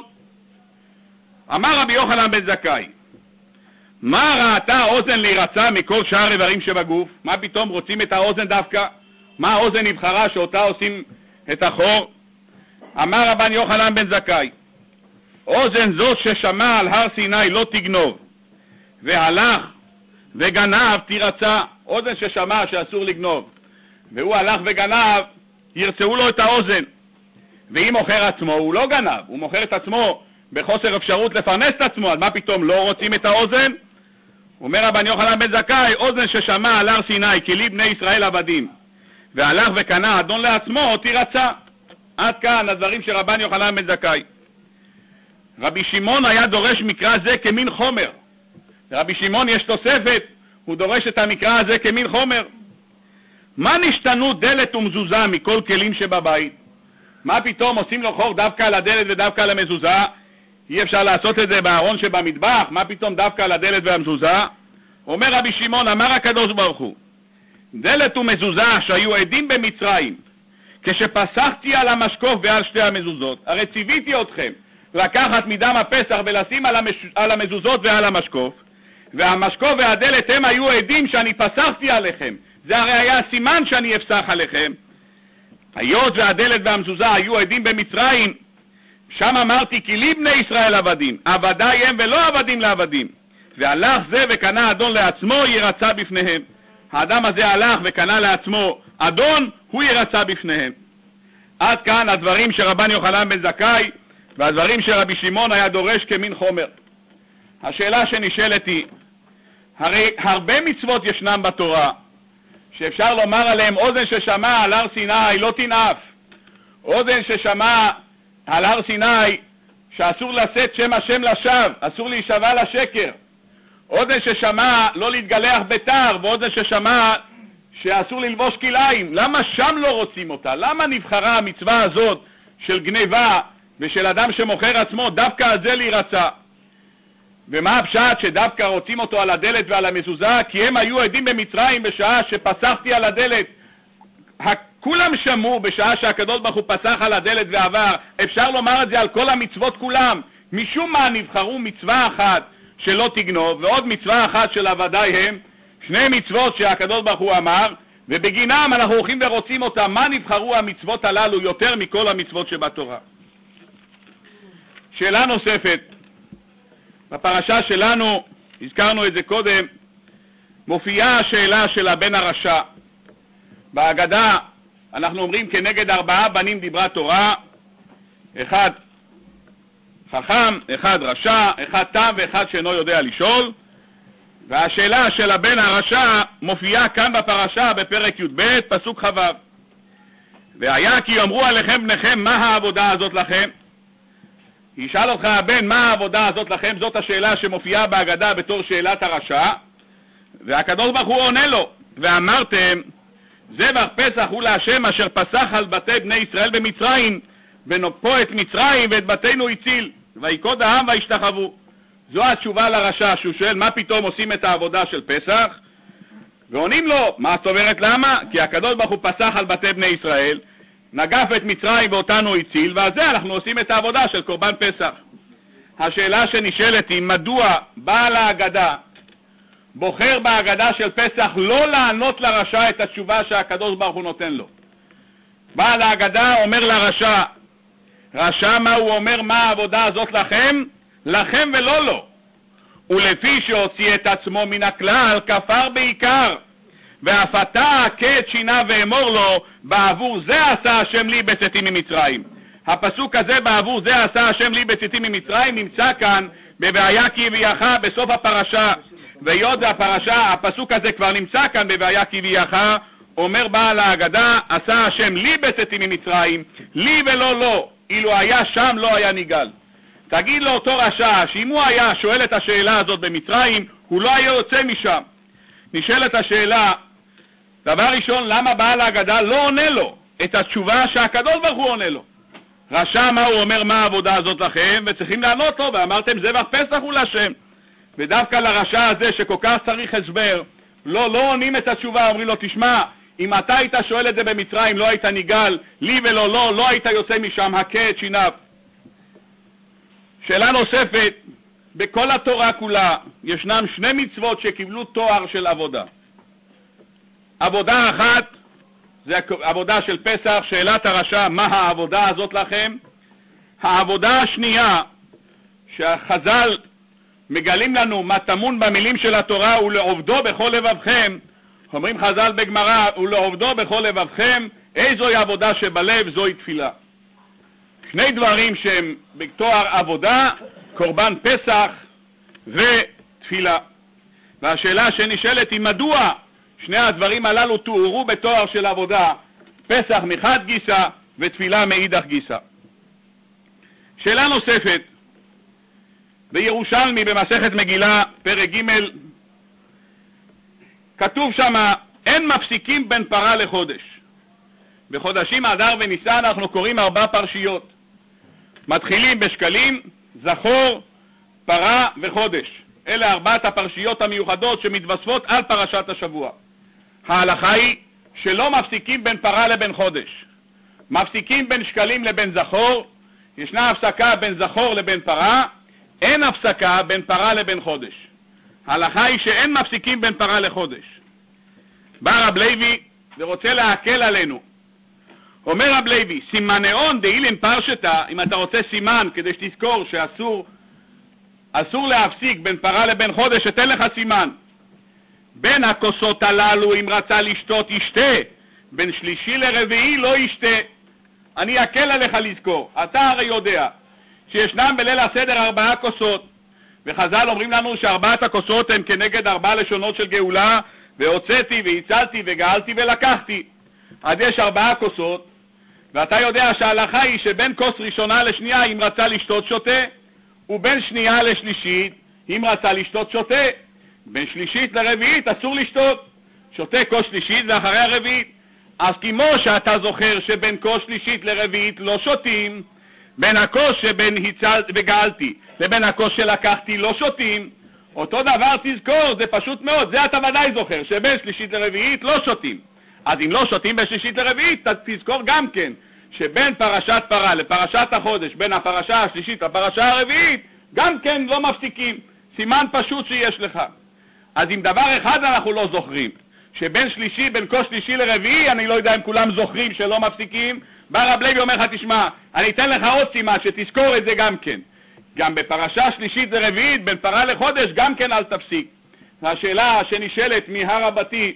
אמר רבי יוחנן בן זכאי, מה ראתה האוזן להירצה מכל שאר איברים שבגוף? מה פתאום רוצים את האוזן דווקא? מה האוזן נבחרה שאותה עושים את החור? אמר רבן יוחנן בן זכאי, אוזן זאת ששמע על הר סיני לא תגנוב, והלך וגנב תירצה. אוזן ששמע שאסור לגנוב, והוא הלך וגנב, ירצאו לו את האוזן. ואם מוכר עצמו, הוא לא גנב, הוא מוכר את עצמו בחוסר אפשרות לפרנס את עצמו, אז מה פתאום לא רוצים את האוזן? אומר רבן יוחנן בן זכאי, אוזן ששמע על הר סיני כי לי בני ישראל עבדים, והלך וקנה אדון לעצמו תירצה. עד כאן הדברים של רבן יוחנן בן זכאי. רבי שמעון היה דורש מקרא זה כמין חומר. לרבי שמעון יש תוספת, הוא דורש את המקרא הזה כמין חומר. מה נשתנו דלת ומזוזה מכל כלים שבבית? מה פתאום עושים לו חור דווקא על הדלת ודווקא על המזוזה? אי אפשר לעשות את זה בארון שבמטבח, מה פתאום דווקא על הדלת והמזוזה? אומר רבי שמעון, אמר הקדוש ברוך הוא, דלת ומזוזה שהיו עדים במצרים, כשפסחתי על המשקוף ועל שתי המזוזות, הרי ציוויתי אתכם לקחת מדם הפסח ולשים על, המש... על המזוזות ועל המשקוף, והמשקוף והדלת הם היו עדים שאני פסחתי עליכם, זה הרי היה סימן שאני אפסח עליכם. היות והדלת והמזוזה היו עדים במצרים, שם אמרתי כי לי בני ישראל עבדים, עבדי הם ולא עבדים לעבדים, והלך זה וקנה אדון לעצמו ירצה בפניהם. האדם הזה הלך וקנה לעצמו אדון, הוא ירצה בפניהם. עד כאן הדברים של רבן יוחנן בן זכאי, והדברים של רבי שמעון היה דורש כמין חומר. השאלה שנשאלת היא, הרי הרבה מצוות ישנם בתורה, שאפשר לומר עליהם, אוזן ששמע על הר סיני לא תנאף, אוזן ששמע על הר סיני שאסור לשאת שם השם לשווא, אסור להישבע לשקר, אוזן ששמע לא להתגלח בתר, ואוזן ששמע שאסור ללבוש כליים. למה שם לא רוצים אותה? למה נבחרה המצווה הזאת של גניבה ושל אדם שמוכר עצמו דווקא על זה להירצה? ומה הפשט שדווקא רוצים אותו על הדלת ועל המזוזה? כי הם היו עדים במצרים בשעה שפסחתי על הדלת. כולם שמעו בשעה שהקדוש ברוך הוא פסח על הדלת ועבר. אפשר לומר את זה על כל המצוות כולם. משום מה נבחרו מצווה אחת שלא תגנוב ועוד מצווה אחת של עבדי הם, שני מצוות שהקדוש ברוך הוא אמר, ובגינם אנחנו הולכים ורוצים אותם. מה נבחרו המצוות הללו יותר מכל המצוות שבתורה? שאלה נוספת, בפרשה שלנו, הזכרנו את זה קודם, מופיעה השאלה של הבן הרשע. בהגדה אנחנו אומרים כנגד ארבעה בנים דיברה תורה, אחד חכם, אחד רשע, אחד תם ואחד שאינו יודע לשאול. והשאלה של הבן הרשע מופיעה כאן בפרשה בפרק י"ב פסוק ח'. והיה כי יאמרו עליכם בניכם מה העבודה הזאת לכם? ישאל אותך הבן מה העבודה הזאת לכם, זאת השאלה שמופיעה בהגדה בתור שאלת הרשע, והקדוש ברוך הוא עונה לו, ואמרתם זבח פסח הוא להשם אשר פסח על בתי בני ישראל במצרים, ונופו את מצרים ואת בתינו הציל, ויקוד העם וישתחוו. זו התשובה לרשע, שהוא שואל מה פתאום עושים את העבודה של פסח, ועונים לו, מה את אומרת למה? כי הקדוש ברוך הוא פסח על בתי בני ישראל, נגף את מצרים ואותנו הציל, ועל זה אנחנו עושים את העבודה של קורבן פסח. השאלה שנשאלת היא, מדוע בעל ההגדה בוחר בהגדה של פסח לא לענות לרשע את התשובה שהקדוש ברוך הוא נותן לו? בעל ההגדה אומר לרשע, רשע מה הוא אומר, מה העבודה הזאת לכם? לכם ולא לו. ולפי שהוציא את עצמו מן הכלל, כפר בעיקר, ואף אתה כת שינה ואמור לו, בעבור זה עשה השם לי בצאתי ממצרים. הפסוק הזה, בעבור זה עשה השם לי בצאתי ממצרים, נמצא כאן ב"והיה כי הביאך" בסוף הפרשה. והיות והפרשה, הפסוק הזה כבר נמצא כאן ב"והיה כי הביאך", אומר בעל ההגדה, עשה השם לי בצאתי ממצרים, לי ולא לו. אילו היה שם לא היה ניגל. תגיד לאותו רשע שאם הוא היה שואל את השאלה הזאת במצרים, הוא לא היה יוצא משם. נשאלת השאלה, דבר ראשון, למה בעל ההגדה לא עונה לו את התשובה שהקדוש ברוך הוא עונה לו? רשע מה הוא אומר, מה העבודה הזאת לכם, וצריכים לענות לו, ואמרתם זבח פסח הוא להשם. ודווקא לרשע הזה שכל כך צריך הסבר, לא, לא עונים את התשובה, אומרים לו, תשמע, אם אתה היית שואל את זה במצרים, לא היית ניגל, לי ולא לא, לא היית יוצא משם, הכה את שיניו. שאלה נוספת, בכל התורה כולה ישנם שני מצוות שקיבלו תואר של עבודה. עבודה אחת, זה עבודה של פסח, שאלת הרשע, מה העבודה הזאת לכם? העבודה השנייה, שהחז"ל מגלים לנו מה טמון במילים של התורה, ולעובדו בכל לבבכם, אומרים חז"ל בגמרא, ולעובדו בכל לבבכם, איזוהי עבודה שבלב, זוהי תפילה. שני דברים שהם בתואר עבודה, קורבן פסח ותפילה. והשאלה שנשאלת היא מדוע שני הדברים הללו תוארו בתואר של עבודה, פסח מחד גיסא ותפילה מאידך גיסא. שאלה נוספת, בירושלמי במסכת מגילה פרק ג' כתוב שמה, אין מפסיקים בין פרה לחודש. בחודשים אדר וניסן אנחנו קוראים ארבע פרשיות. מתחילים בשקלים, זכור, פרה וחודש. אלה ארבעת הפרשיות המיוחדות שמתווספות על פרשת השבוע. ההלכה היא שלא מפסיקים בין פרה לבין חודש. מפסיקים בין שקלים לבין זכור, ישנה הפסקה בין זכור לבין פרה, אין הפסקה בין פרה לבין חודש. ההלכה היא שאין מפסיקים בין פרה לחודש. בא רב לוי ורוצה להקל עלינו. אומר רב לוי, סימנאון דאילין פרשתה, אם אתה רוצה סימן כדי שתזכור שאסור אסור להפסיק בין פרה לבין חודש, אתן לך סימן. בין הכוסות הללו, אם רצה לשתות ישתה, בין שלישי לרביעי לא ישתה. אני אקל עליך לזכור. אתה הרי יודע שישנם בליל הסדר ארבעה כוסות, וחז"ל אומרים לנו שארבעת הכוסות הם כנגד ארבע לשונות של גאולה, והוצאתי והצלתי וגאלתי ולקחתי. אז יש ארבעה כוסות, ואתה יודע שההלכה היא שבין כוס ראשונה לשנייה אם רצה לשתות שותה, ובין שנייה לשלישית אם רצה לשתות שותה. בין שלישית לרביעית אסור לשתות, שותה כוס שלישית ואחרי הרביעית. אז כמו שאתה זוכר שבין כוס שלישית לרביעית לא שותים, בין הכוס שבין הצלתי וגאלתי לבין הכוס שלקחתי לא שותים, אותו דבר תזכור, זה פשוט מאוד, זה אתה ודאי זוכר, שבין שלישית לרביעית לא שותים. אז אם לא שותים בין שלישית לרביעית, תזכור גם כן, שבין פרשת פרה לפרשת החודש, בין הפרשה השלישית לפרשה הרביעית, גם כן לא מפסיקים. סימן פשוט שיש לך. אז אם דבר אחד אנחנו לא זוכרים, שבין שלישי, בין כוס שלישי לרביעי, אני לא יודע אם כולם זוכרים שלא מפסיקים, בא רב לוי אומר לך, תשמע, אני אתן לך עוד סימן שתזכור את זה גם כן. גם בפרשה שלישית לרביעית, בין פרה לחודש, גם כן אל תפסיק. והשאלה שנשאלת מהר הבתי,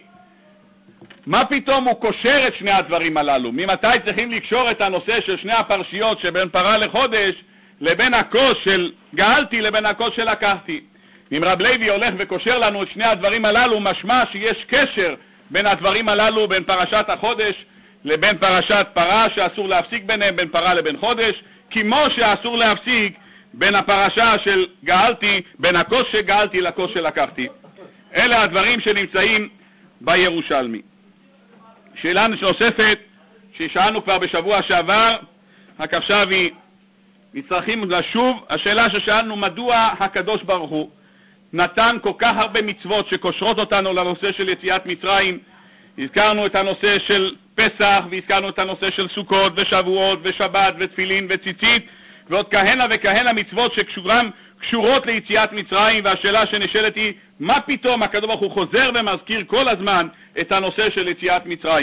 מה פתאום הוא קושר את שני הדברים הללו? ממתי צריכים לקשור את הנושא של שני הפרשיות שבין פרה לחודש לבין הכוס של גאלתי לבין הכוס של לקחתי? אם רב לוי הולך וקושר לנו את שני הדברים הללו, משמע שיש קשר בין הדברים הללו, בין פרשת החודש לבין פרשת פרה, שאסור להפסיק ביניהם, בין פרה לבין חודש, כמו שאסור להפסיק בין הפרשה של גאלתי, בין הכוס שגאלתי לכוס שלקחתי. אלה הדברים שנמצאים בירושלמי. שאלה נוספת ששאלנו כבר בשבוע שעבר, רק עכשיו היא מצטרכים לשוב, השאלה ששאלנו, מדוע הקדוש ברוך הוא נתן כל כך הרבה מצוות שקושרות אותנו לנושא של יציאת מצרים? הזכרנו את הנושא של פסח, והזכרנו את הנושא של סוכות ושבועות ושבת ותפילין וציצית, ועוד כהנה וכהנה מצוות שקשורם קשורות ליציאת מצרים. והשאלה שנשאלת היא, מה פתאום הקדוש ברוך הוא חוזר ומזכיר כל הזמן את הנושא של יציאת מצרים?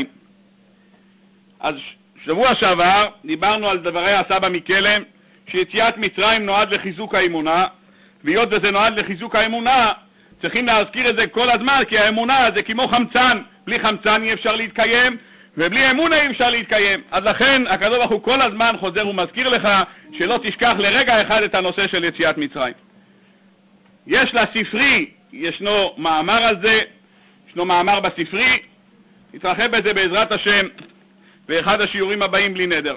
אז שבוע שעבר דיברנו על דברי הסבא מקלם, שיציאת מצרים נועד לחיזוק האמונה, והיות וזה נועד לחיזוק האמונה, צריכים להזכיר את זה כל הזמן, כי האמונה זה כמו חמצן, בלי חמצן אי אפשר להתקיים, ובלי אמונה אי אפשר להתקיים. אז לכן הקדוש ברוך הוא כל הזמן חוזר ומזכיר לך שלא תשכח לרגע אחד את הנושא של יציאת מצרים. יש לספרי, ישנו מאמר על זה, ישנו מאמר בספרי, נתרחב בזה בעזרת השם באחד השיעורים הבאים בלי נדר.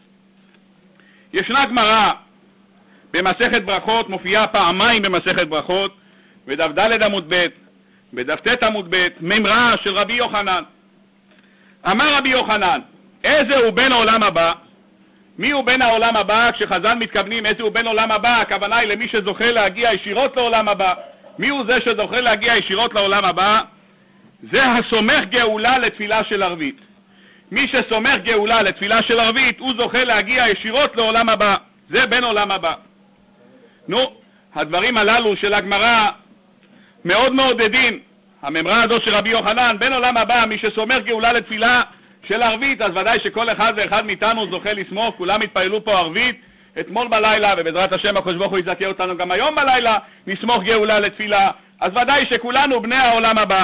ישנה גמרא במסכת ברכות, מופיעה פעמיים במסכת ברכות, בדף ד' עמוד ב', בדף ט' עמוד ב', ממרה של רבי יוחנן. אמר רבי יוחנן, איזה הוא בן העולם הבא? מי הוא בן העולם הבא? כשחז"ל מתכוונים איזה הוא בן עולם הבא, הכוונה היא למי שזוכה להגיע ישירות לעולם הבא. מי הוא זה שזוכה להגיע ישירות לעולם הבא? זה הסומך גאולה לתפילה של ערבית. מי שסומך גאולה לתפילה של ערבית, הוא זוכה להגיע ישירות לעולם הבא. זה בן עולם הבא. נו, הדברים הללו של הגמרא מאוד מעודדים. הממרה הזו של רבי יוחנן, בן עולם הבא, מי שסומך גאולה לתפילה של ערבית, אז ודאי שכל אחד ואחד מאיתנו זוכה לסמוך. כולם התפעלו פה ערבית אתמול בלילה, ובעזרת השם הקדוש ברוך הוא יזכה אותנו גם היום בלילה לסמוך גאולה לתפילה. אז ודאי שכולנו בני העולם הבא.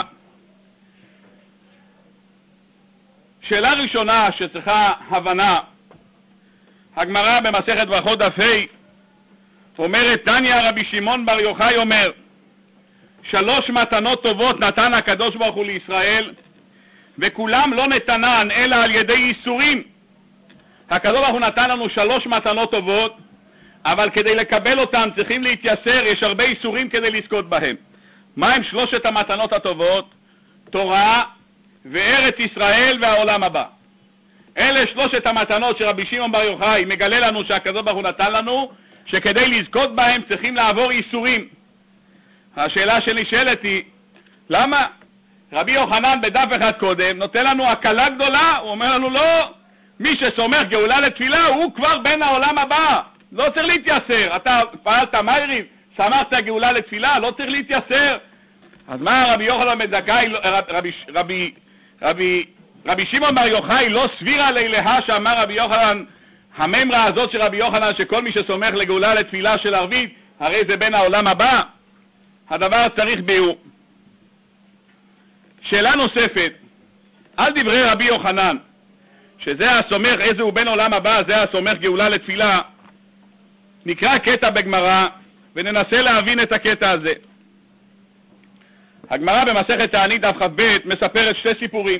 שאלה ראשונה שצריכה הבנה, הגמרא במסכת ברכות דף ה' אומרת, תניא רבי שמעון בר יוחאי אומר, שלוש מתנות טובות נתן הקדוש ברוך הוא לישראל, וכולם לא נתנן אלא על ידי ייסורים. הקדוש ברוך הוא נתן לנו שלוש מתנות טובות, אבל כדי לקבל אותן צריכים להתייסר, יש הרבה ייסורים כדי לזכות בהם. מה הם שלושת המתנות הטובות? תורה וארץ ישראל והעולם הבא. אלה שלושת המתנות שרבי שמעון בר יוחאי מגלה לנו שהקדוש ברוך הוא נתן לנו, שכדי לזכות בהם צריכים לעבור ייסורים. השאלה שנשאלת היא, למה רבי יוחנן בדף אחד קודם נותן לנו הקלה גדולה? הוא אומר לנו לא, מי שסומך גאולה לתפילה הוא כבר בן העולם הבא, לא צריך להתייסר. אתה פעלת מייריב, שמחת גאולה לתפילה, לא צריך להתייסר. אז מה רבי יוחנן בן זכאי, רבי, רבי, רבי, רבי שמעון בר יוחאי לא סבירה לילהה שאמר רבי יוחנן, הממרה הזאת של רבי יוחנן שכל מי שסומך לגאולה לתפילה של ערבית הרי זה בן העולם הבא? הדבר צריך ביאור. שאלה נוספת, על דברי רבי יוחנן שזה הסומך איזה הוא בן עולם הבא, זה הסומך גאולה לתפילה, נקרא קטע בגמרא וננסה להבין את הקטע הזה. הגמרא במסכת תענית דף כ"ב מספרת שתי סיפורים.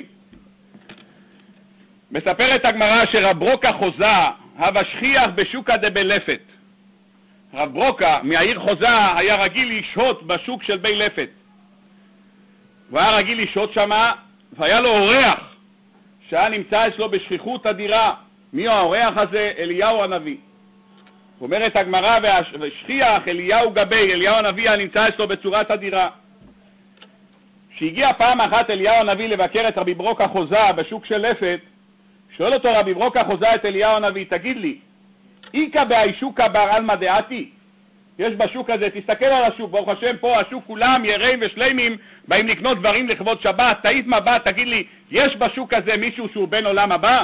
מספרת הגמרא שרב ברוקה חוזה הווה שכיח בשוקא דבלפת. רב ברוקה מהעיר חוזה היה רגיל לשהות בשוק של בי לפת, והיה רגיל לשהות שמה, והיה לו אורח שהיה נמצא אצלו בשכיחות אדירה. מי האורח הזה? אליהו הנביא. אומרת הגמרא, ושכיח אליהו גבי, אליהו הנביא היה נמצא אצלו בצורת אדירה. שהגיע פעם אחת אליהו הנביא לבקר את רבי ברוקה חוזה בשוק של לפת, שואל אותו רבי ברוקה חוזה את אליהו הנביא, תגיד לי, איקה בהישוקה בר אלמא דעתי, יש בשוק הזה, תסתכל על השוק, ברוך השם פה השוק כולם יראים ושלימים, באים לקנות דברים לכבוד שבת, תעיד מבט, תגיד לי, יש בשוק הזה מישהו שהוא בן עולם הבא?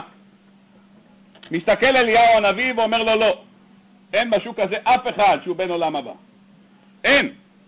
מסתכל אליהו הנביא ואומר לו לא, אין בשוק הזה אף אחד שהוא בן עולם הבא, אין.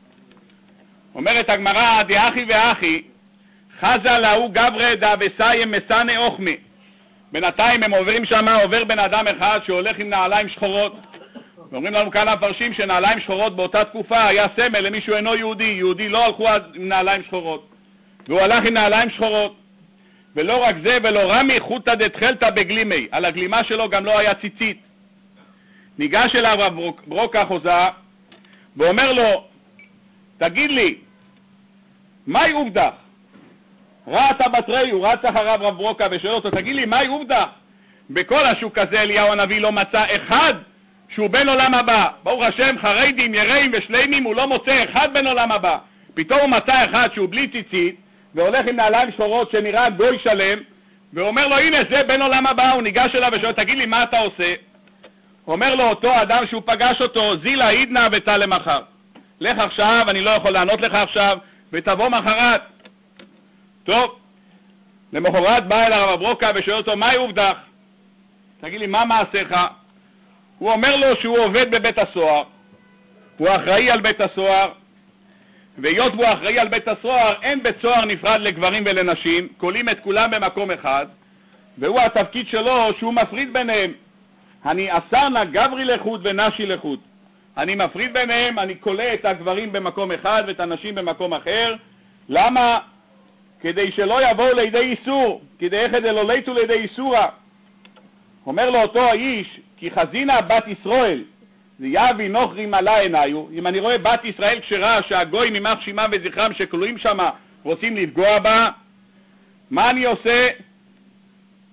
אומרת הגמרא, דאחי ואחי חזה להוא גברי דא וסיים מסנה אוכמי. בינתיים הם עוברים שם, עובר בן אדם אחד שהולך עם נעליים שחורות, ואומרים לנו כאן הפרשים שנעליים שחורות באותה תקופה היה סמל למישהו אינו יהודי. יהודי לא הלכו עם נעליים שחורות, והוא הלך עם נעליים שחורות. ולא רק זה, ולא רמי חוטא דתחלתא בגלימי, על הגלימה שלו גם לא היה ציצית. ניגש אליו רב ברוקה חוזה ואומר לו, תגיד לי, מהי עובדך? ראת בתרי, הוא רץ אחריו רב ברוקה ושואל אותו, תגיד לי, מהי עובדך? בכל השוק הזה אליהו הנביא לא מצא אחד שהוא בן עולם הבא. ברוך השם, חרדים, יראים ושלימים, הוא לא מוצא אחד בן עולם הבא. פתאום הוא מצא אחד שהוא בלי ציצית, והולך עם נעליים שחורות שנראה גוי שלם, ואומר לו, הנה זה בן עולם הבא. הוא ניגש אליו ושואל, תגיד לי, מה אתה עושה? אומר לו אותו אדם שהוא פגש אותו, זילה עידנה ותא למחר. לך עכשיו, אני לא יכול לענות לך עכשיו, ותבוא מחרת. טוב, למחרת בא אל הרב ברוקה ושואל אותו, מהי עובדך? תגיד לי, מה מעשיך? הוא אומר לו שהוא עובד בבית הסוהר, הוא אחראי על בית הסוהר, והיות הוא אחראי על בית הסוהר, אין בית סוהר נפרד לגברים ולנשים, קולים את כולם במקום אחד, והוא התפקיד שלו שהוא מפריד ביניהם. אני אסרנה גברי לחוד ונשי לחוד. אני מפריד ביניהם, אני קולה את הגברים במקום אחד ואת הנשים במקום אחר. למה? כדי שלא יבואו לידי איסור, כדי איך זה לא ליתו לידי איסורה. אומר לו אותו האיש, כי חזינה בת ישראל, זה יאבי נוחרים עלה עיניו. אם אני רואה בת ישראל כשרה שהגוי ממח שמם וזכרם שכלואים שם רוצים לפגוע בה, מה אני עושה?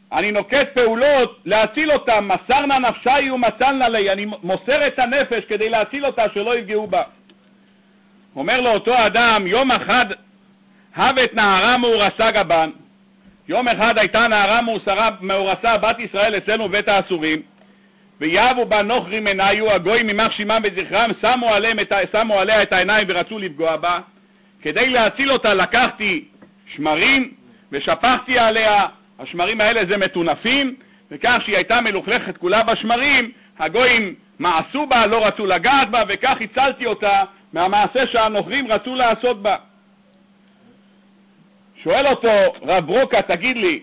אני נוקט פעולות להציל אותם, מסרנה נפשי ומצלנה לי, אני מוסר את הנפש כדי להציל אותה שלא יפגעו בה. אומר לו אותו אדם, יום אחד הבת נערה מאורסה גבן, יום אחד הייתה נערה מאורסה בת ישראל אצלנו בית האסורים, ויבו בה נוכרים עיניו, הגויים ממח שמם וזכרם, שמו, עליהם את, שמו עליה את העיניים ורצו לפגוע בה. כדי להציל אותה לקחתי שמרים ושפכתי עליה, השמרים האלה זה מטונפים, וכך שהיא הייתה מלוכלכת כולה בשמרים, הגויים מעשו בה, לא רצו לגעת בה, וכך הצלתי אותה מהמעשה שהנוכרים רצו לעשות בה. שואל אותו רב ברוקה, תגיד לי,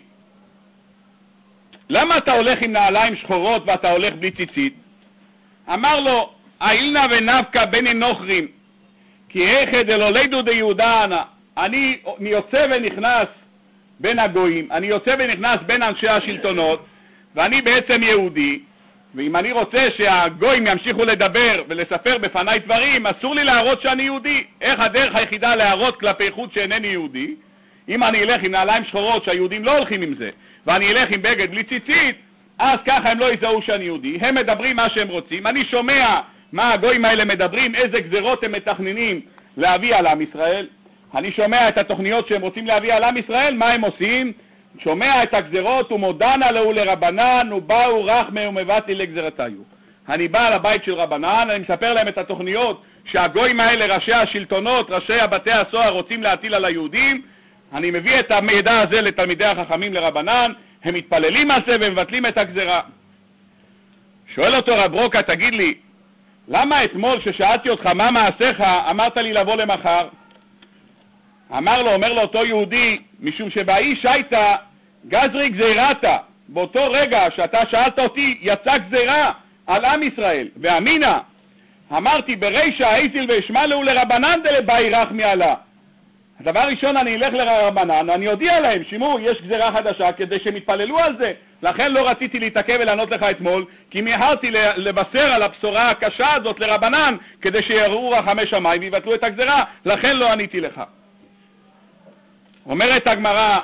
למה אתה הולך עם נעליים שחורות ואתה הולך בלי ציצית? אמר לו, אילנה ונפקה בין הנוכרים, כי היכד אלולידו דיהודה אנא. אני יוצא ונכנס בין הגויים, אני יוצא ונכנס בין אנשי השלטונות, ואני בעצם יהודי, ואם אני רוצה שהגויים ימשיכו לדבר ולספר בפניי דברים, אסור לי להראות שאני יהודי. איך הדרך היחידה להראות כלפי חוץ שאינני יהודי? אם אני אלך עם נעליים שחורות שהיהודים לא הולכים עם זה, ואני אלך עם בגד בלי ציצית, אז ככה הם לא יזהו שאני יהודי. הם מדברים מה שהם רוצים, אני שומע מה הגויים האלה מדברים, איזה גזרות הם מתכננים להביא על עם ישראל, אני שומע את התוכניות שהם רוצים להביא על עם ישראל, מה הם עושים? שומע את הגזרות ומודנה לו לרבנן ובאו רחמי ומבטלי לגזרתיו. אני בא לבית של רבנן, אני מספר להם את התוכניות שהגויים האלה, ראשי השלטונות, ראשי הבתי הסוהר רוצים להטיל על היהודים, אני מביא את המידע הזה לתלמידי החכמים לרבנן, הם מתפללים על זה ומבטלים את הגזרה. שואל אותו רב ברוקה, תגיד לי, למה אתמול ששאלתי אותך מה מעשיך, אמרת לי לבוא למחר? אמר לו, אומר לו אותו יהודי, משום שבאיש הייתה גזרי גזירתה, באותו רגע שאתה שאלת אותי יצא גזירה על עם ישראל, ואמינה, אמרתי ברישא הייתי ואשמע לו לרבנן דלבאי רחמי עלה. הדבר ראשון, אני אלך לרבנן, אני אודיע להם, שימו, יש גזירה חדשה, כדי שהם יתפללו על זה. לכן לא רציתי להתעכב ולענות לך אתמול, כי מיהרתי לבשר על הבשורה הקשה הזאת לרבנן, כדי שיראו רחמי שמיים ויבטלו את הגזירה, לכן לא עניתי לך. אומרת הגמרא,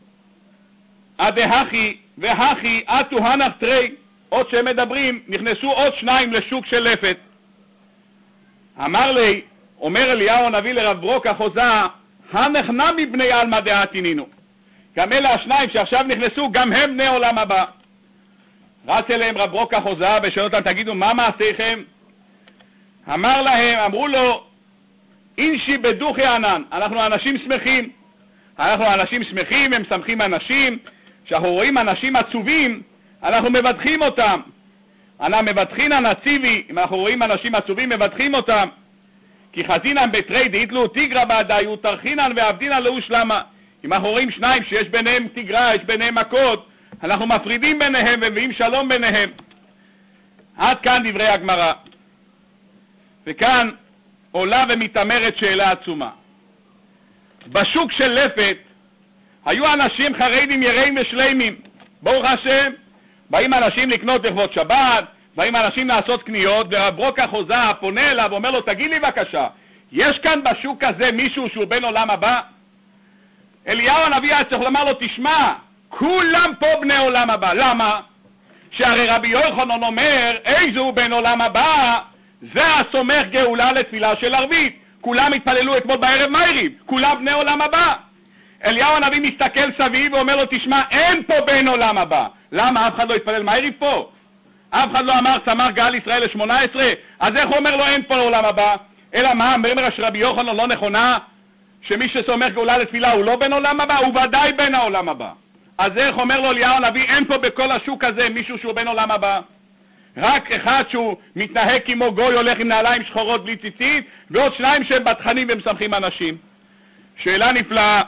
הדהכי והכי אתו הנך תרי, עוד שהם מדברים, נכנסו עוד שניים לשוק של לפת. אמר לי, אומר אליהו הנביא לרב ברוקה חוזה, הנכנה מבני עלמא דעתינינו. גם אלה השניים שעכשיו נכנסו, גם הם בני עולם הבא. רץ אליהם רב ברוקה חוזה ושאל אותם, תגידו, מה מעשיכם? אמר להם, אמרו לו, אינשי בדוכי ענן, אנחנו אנשים שמחים. אנחנו אנשים שמחים, הם שמחים אנשים. כשאנחנו רואים אנשים עצובים, אנחנו מבטחים אותם. אנחנו מבטחים הנציבי, אם אנחנו רואים אנשים עצובים, מבטחים אותם. כי חזינן בתרי דאיתלו תיגרא בעדיו תרחינן ועבדינן לא שלמה. אם אנחנו רואים שניים שיש ביניהם תיגרא, יש ביניהם מכות, אנחנו מפרידים ביניהם ומביאים שלום ביניהם. עד כאן דברי הגמרא. וכאן עולה ומתאמרת שאלה עצומה. בשוק של לפת היו אנשים חרדים יראים ושלימים, ברוך השם. באים אנשים לקנות לכבוד שבת, באים אנשים לעשות קניות, ורב ברוקה חוזה פונה אליו ואומר לו, תגיד לי בבקשה, יש כאן בשוק הזה מישהו שהוא בן עולם הבא? אליהו הנביא היה צריך לומר לו, תשמע, כולם פה בני עולם הבא. למה? שהרי רבי יוחנן אומר, איזו בן עולם הבא? זה הסומך גאולה לתפילה של ערבית. כולם התפללו אתמול בערב מייריב, כולם בני עולם הבא. אליהו הנביא מסתכל סביב ואומר לו, תשמע, אין פה בן עולם הבא. למה? אף אחד לא התפלל מייריב פה? אף אחד לא אמר צמח גאל ישראל ל-שמונה עשרה? אז איך הוא אומר לו אין פה לעולם הבא? אלא מה? אומר שרבי יוחנן לא נכונה? שמי שסומך גאולה לתפילה הוא לא בן עולם הבא? הוא ודאי בן העולם הבא. אז איך אומר לו אליהו הנביא, אין פה בכל השוק הזה מישהו שהוא בן עולם הבא? רק אחד שהוא מתנהג כמו גוי, הולך עם נעליים שחורות בלי ציצית, ועוד שניים שהם בתחנים ומשמחים אנשים. שאלה נפלאה.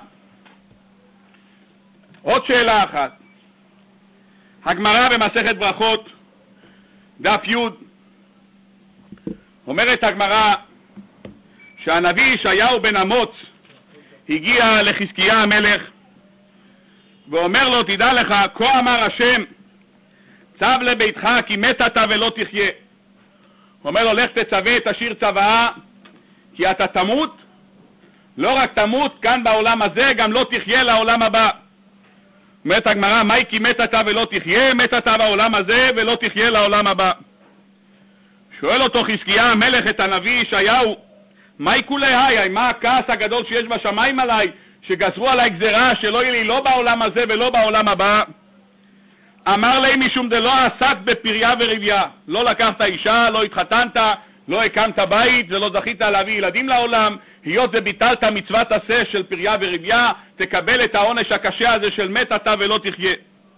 עוד שאלה אחת. הגמרא במסכת ברכות, דף י', אומרת הגמרא שהנביא ישעיהו בן אמוץ הגיע לחזקיה המלך ואומר לו, תדע לך, כה אמר השם, צו לביתך כי מת אתה ולא תחיה. הוא אומר לו, לך תצווה את השיר צוואה, כי אתה תמות, לא רק תמות כאן בעולם הזה, גם לא תחיה לעולם הבא. אומרת הגמרא, מהי כי מת אתה ולא תחיה? מת אתה בעולם הזה ולא תחיה לעולם הבא. שואל אותו חזקיה המלך את הנביא ישעיהו, מהי כולי היי? מה הכעס הגדול שיש בשמיים עליי, שגזרו עליי גזרה שלא יהיה לי לא בעולם הזה ולא בעולם הבא? אמר לי משום דלא עסק בפריה ורביה, לא לקחת אישה, לא התחתנת, לא הקמת בית ולא זכית להביא ילדים לעולם, היות וביטלת מצוות עשה של פריה ורביה, תקבל את העונש הקשה הזה של מת אתה ולא תחיה.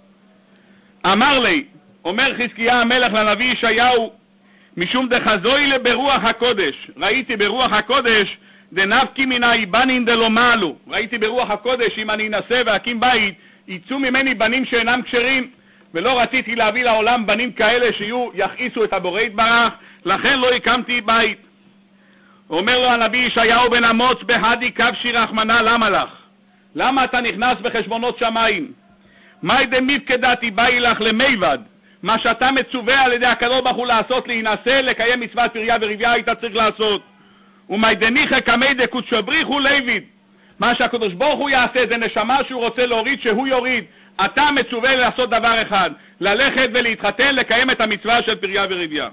אמר לי, אומר חזקיה המלך לנביא ישעיהו, משום דחזוי לברוח הקודש, ראיתי ברוח הקודש דנפקי מן האיבנין דלא מעלו, ראיתי ברוח הקודש אם אני אנסה ואקים בית יצאו ממני בנים שאינם כשרים, ולא רציתי להביא לעולם בנים כאלה שיהיו יכעיסו את הבורא יתברך, לכן לא הקמתי בית. אומר לו הנביא ישעיהו בן אמוץ, בהדי כבשי רחמנא, למה לך? למה אתה נכנס בחשבונות שמיים? מאי דמפקדתי באי לך למיבד, מה שאתה מצווה על ידי הקדוש ברוך הוא לעשות, להינשא, לקיים מצוות פריה ורביה, היית צריך לעשות. ומאי דניחא קמי דקודשא בריחו לויד, מה שהקדוש ברוך הוא יעשה זה נשמה שהוא רוצה להוריד שהוא יוריד. אתה מצווה לעשות דבר אחד, ללכת ולהתחתן, לקיים את המצווה של פריה ורביה.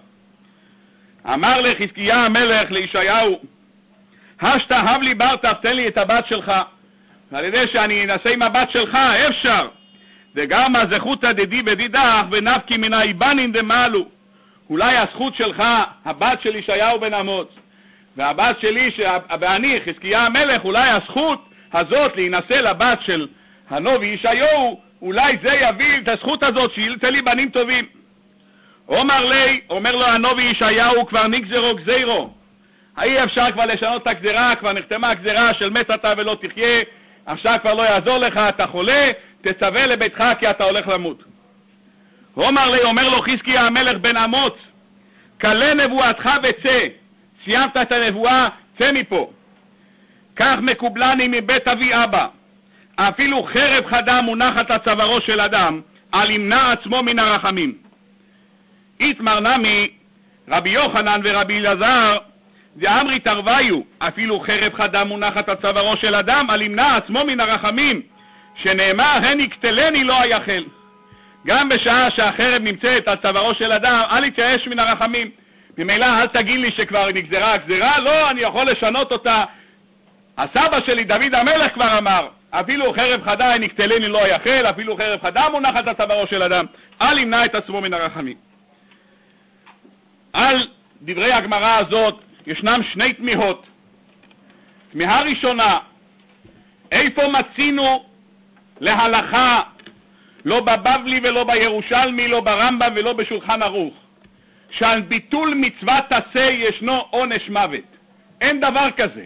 אמר לחזקיה המלך לישעיהו, השתא הב לי ברתא, תן לי את הבת שלך, על ידי שאני אנסה עם הבת שלך, אפשר. וגם הזכותא דדי בדידך ונפקי מן האיבנין דמעלו, אולי הזכות שלך, הבת של ישעיהו בן אמוץ, והבת שלי, ואני, חזקיה המלך, אולי הזכות הזאת להינשא לבת של הנביא ישעיהו, אולי זה יביא את הזכות הזאת שילתה לי בנים טובים. אומר לי, אומר לו הנביא ישעיהו, כבר נגזרו גזירו, אי אפשר כבר לשנות את הגזירה, כבר נחתמה הגזירה של מת אתה ולא תחיה, עכשיו כבר לא יעזור לך, אתה חולה, תצווה לביתך כי אתה הולך למות. אומר לי, אומר לו חזקיה המלך בן אמוץ, קלה נבואתך וצא, סיימת את הנבואה, צא מפה. כך מקובלני מבית אבי אבא, אפילו חרב חדה מונחת על צווארו של אדם, על ימנע עצמו מן הרחמים. איתמר נמי, רבי יוחנן ורבי אלעזר, דאמרי תרוויו, אפילו חרב חדה מונחת על צווארו של אדם, על ימנע עצמו מן הרחמים, שנאמר, הן יקטלני לא היחל. גם בשעה שהחרב נמצאת על צווארו של אדם, אל יתייאש מן הרחמים. ממילא אל תגיד לי שכבר נגזרה הגזרה, לא, אני יכול לשנות אותה. הסבא שלי דוד המלך כבר אמר, אפילו חרב חדה נקטלני לא יחל, אפילו חרב חדה מונחת על צווארו של אדם, אל ימנע את עצמו מן הרחמים. על דברי הגמרא הזאת ישנם שני תמיהות. תמיהה ראשונה, איפה מצינו להלכה, לא בבבלי ולא בירושלמי, לא ברמב"ם ולא בשולחן ערוך, שעל ביטול מצוות עשה ישנו עונש מוות? אין דבר כזה.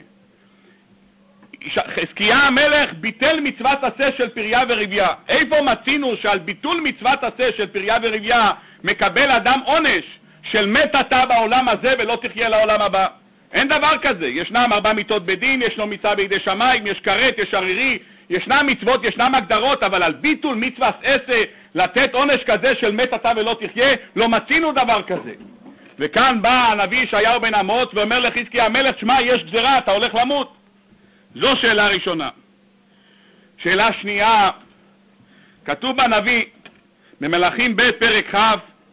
חזקיה המלך ביטל מצוות עשה של פריה ורביה. איפה מצינו שעל ביטול מצוות עשה של פריה ורביה מקבל אדם עונש של מת אתה בעולם הזה ולא תחיה לעולם הבא? אין דבר כזה. ישנם ארבע מיתות בדין, ישנו מצווה בידי שמיים, יש כרת, יש ערירי, ישנם מצוות, ישנם הגדרות, אבל על ביטול מצוות עשה לתת עונש כזה של מת אתה ולא תחיה, לא מצינו דבר כזה. וכאן בא הנביא ישעיהו בן אמוץ ואומר לחזקיה המלך, שמע, יש גזרה, אתה הולך למות. זו שאלה ראשונה. שאלה שנייה, כתוב בנביא במלאכים ב' פרק כ',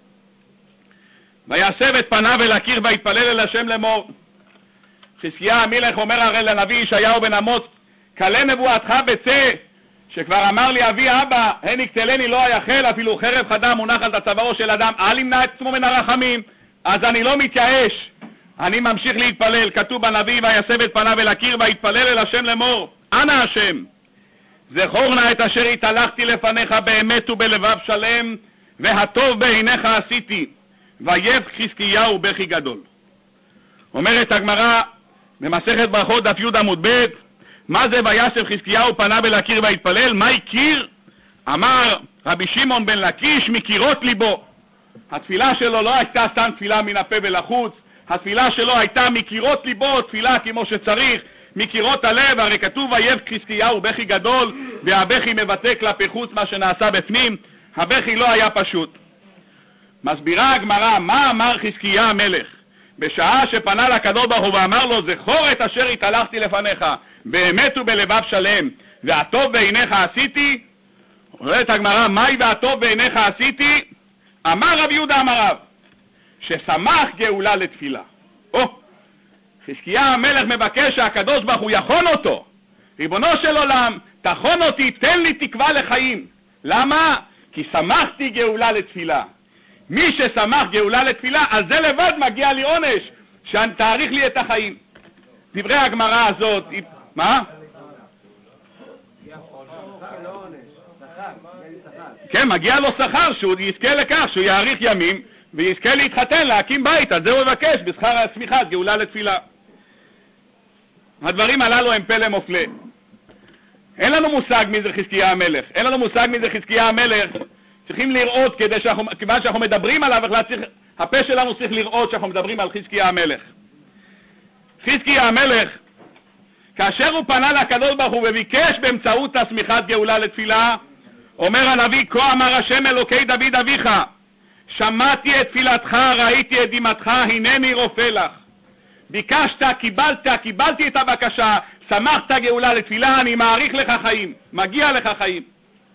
ויסב את פניו אל הקיר ויתפלל אל השם לאמור. חזקיה המלך אומר הרי לנביא ישעיהו בן אמוץ, קלה נבואתך בצא, שכבר אמר לי אבי אבא, הן יקטלני לא היחל, אפילו חרב חדה מונחת על צווארו של אדם, אל ימנע את עצמו מן הרחמים. אז אני לא מתייאש, אני ממשיך להתפלל. כתוב בנביא, ויסב את פניו אל הקיר ויתפלל אל השם לאמור, אנא השם, זכור נא את אשר התהלכתי לפניך באמת ובלבב שלם, והטוב בעיניך עשיתי. ויבך חזקיהו בכי גדול. אומרת הגמרא במסכת ברכות דף י' עמוד ב', מה זה ויסב חזקיהו פניו אל הקיר ויתפלל? מהי קיר? אמר רבי שמעון בן לקיש, מקירות ליבו. התפילה שלו לא הייתה סתם תפילה מן הפה ולחוץ, התפילה שלו הייתה מקירות ליבו, תפילה כמו שצריך, מקירות הלב. הרי כתוב ויבך חזקיהו בכי גדול, והבכי מבטא כלפי חוץ מה שנעשה בפנים, הבכי לא היה פשוט. מסבירה הגמרא, מה אמר חזקיה המלך בשעה שפנה לקדוש ברוך הוא ואמר לו, זכור את אשר התהלכתי לפניך באמת ובלבב שלם, והטוב בעיניך עשיתי? אומרת הגמרא, מהי והטוב בעיניך עשיתי? אמר רב יהודה אמר רב, ששמח גאולה לתפילה. או, חזקיה המלך מבקש שהקדוש ברוך הוא יכון אותו. ריבונו של עולם, תכון אותי, תן לי תקווה לחיים. למה? כי שמחתי גאולה לתפילה. מי ששמח גאולה לתפילה, אז זה לבד מגיע לי עונש, שתאריך לי את החיים. דברי הגמרא הזאת, מה? כן, מגיע לו שכר, שהוא יזכה לכך, שהוא יאריך ימים, ויזכה להתחתן, להקים בית, אז זה הוא מבקש, בשכר הסמיכה, גאולה לתפילה. הדברים הללו הם פלא מופלא. אין לנו מושג מי זה חזקיה המלך, אין לנו מושג מי זה חזקיה המלך, צריכים לראות, כדי שאנחנו, כיוון שאנחנו מדברים עליו, צריך, הפה שלנו צריך לראות שאנחנו מדברים על חזקיה המלך. חזקיה המלך, כאשר הוא פנה לקדוש ברוך הוא וביקש באמצעות הסמיכת גאולה לתפילה, אומר הנביא, כה אמר השם אלוקי דוד אביך, שמעתי את תפילתך, ראיתי את דמעתך, הנני רופא לך. ביקשת, קיבלת, קיבלתי את הבקשה, שמחת גאולה לתפילה, אני מעריך לך חיים, מגיע לך חיים.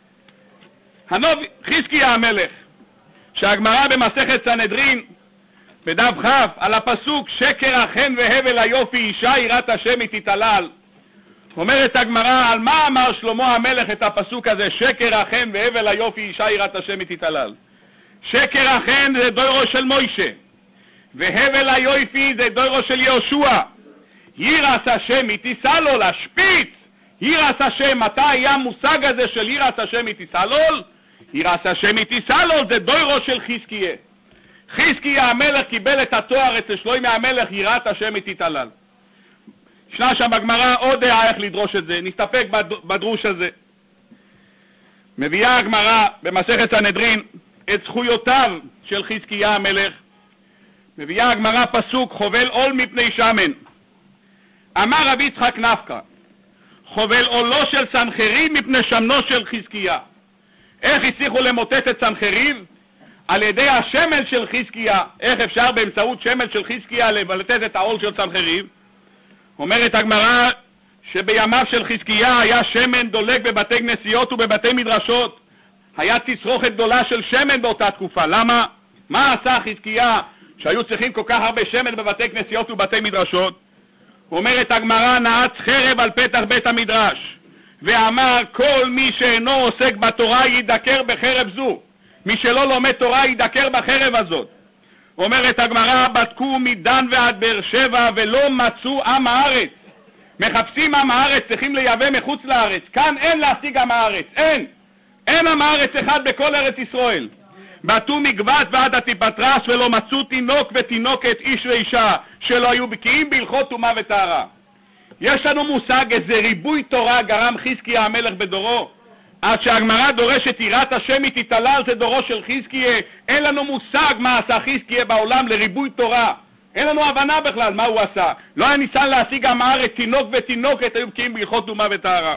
הנוב חזקיה המלך, שהגמרא במסכת סנהדרין, בדף כ' על הפסוק שקר החן והבל היופי אישה יראת השם היא תתהלל, אומרת הגמרא, על מה אמר שלמה המלך את הפסוק הזה, שקר החן והבל היופי אישה יראת השם היא תתהלל? שקר החן זה דורו של מוישה, והבל היופי זה דורו של יהושע. יראת השם היא תתהלל, השפיץ, יראת השם, מתי היה מושג הזה של יראת השם היא תתהלל? יראת השם היא תתהלל זה דורו של חזקיה. חזקיה המלך קיבל את התואר אצל שלמה המלך, יראת השם היא תתהלל. ישנה שם בגמרא עוד דעה איך לדרוש את זה, נסתפק בדרוש הזה. מביאה הגמרא במסכת סנהדרין את זכויותיו של חזקיה המלך. מביאה הגמרא פסוק, חובל עול מפני שמן. אמר רבי יצחק נפקא, חובל עולו של סנחריב מפני שמנו של חזקיה. איך הצליחו למוטט את סנחריב? על ידי השמן של חזקיה. איך אפשר באמצעות שמן של חזקיה למוטט את העול של סנחריב? אומרת הגמרא שבימיו של חזקיה היה שמן דולק בבתי כנסיות ובבתי מדרשות. היה תצרוכת גדולה של שמן באותה תקופה. למה? מה עשה חזקיה שהיו צריכים כל כך הרבה שמן בבתי כנסיות ובבתי מדרשות? אומרת הגמרא, נעץ חרב על פתח בית המדרש ואמר, כל מי שאינו עוסק בתורה ידקר בחרב זו, מי שלא לומד תורה ידקר בחרב הזאת. אומרת הגמרא, בדקו מדן ועד באר שבע ולא מצאו עם הארץ. מחפשים עם הארץ, צריכים לייבא מחוץ לארץ. כאן אין להשיג עם הארץ, אין. אין עם הארץ אחד בכל ארץ ישראל. בתו מגבת ועד הטיפטרש ולא מצאו תינוק ותינוקת איש ואישה שלא היו בקיאים בהלכות טומאה וטהרה. יש לנו מושג איזה ריבוי תורה גרם חזקיה המלך בדורו. עד שהגמרא דורשת יראת השם היא תתהלל זה דורו של חזקיה. אין לנו מושג מה עשה חזקיה בעולם לריבוי תורה. אין לנו הבנה בכלל מה הוא עשה. לא היה ניסן להשיג עם הארץ, תינוק ותינוקת היו בקיאים בהלכות טומאה וטהרה.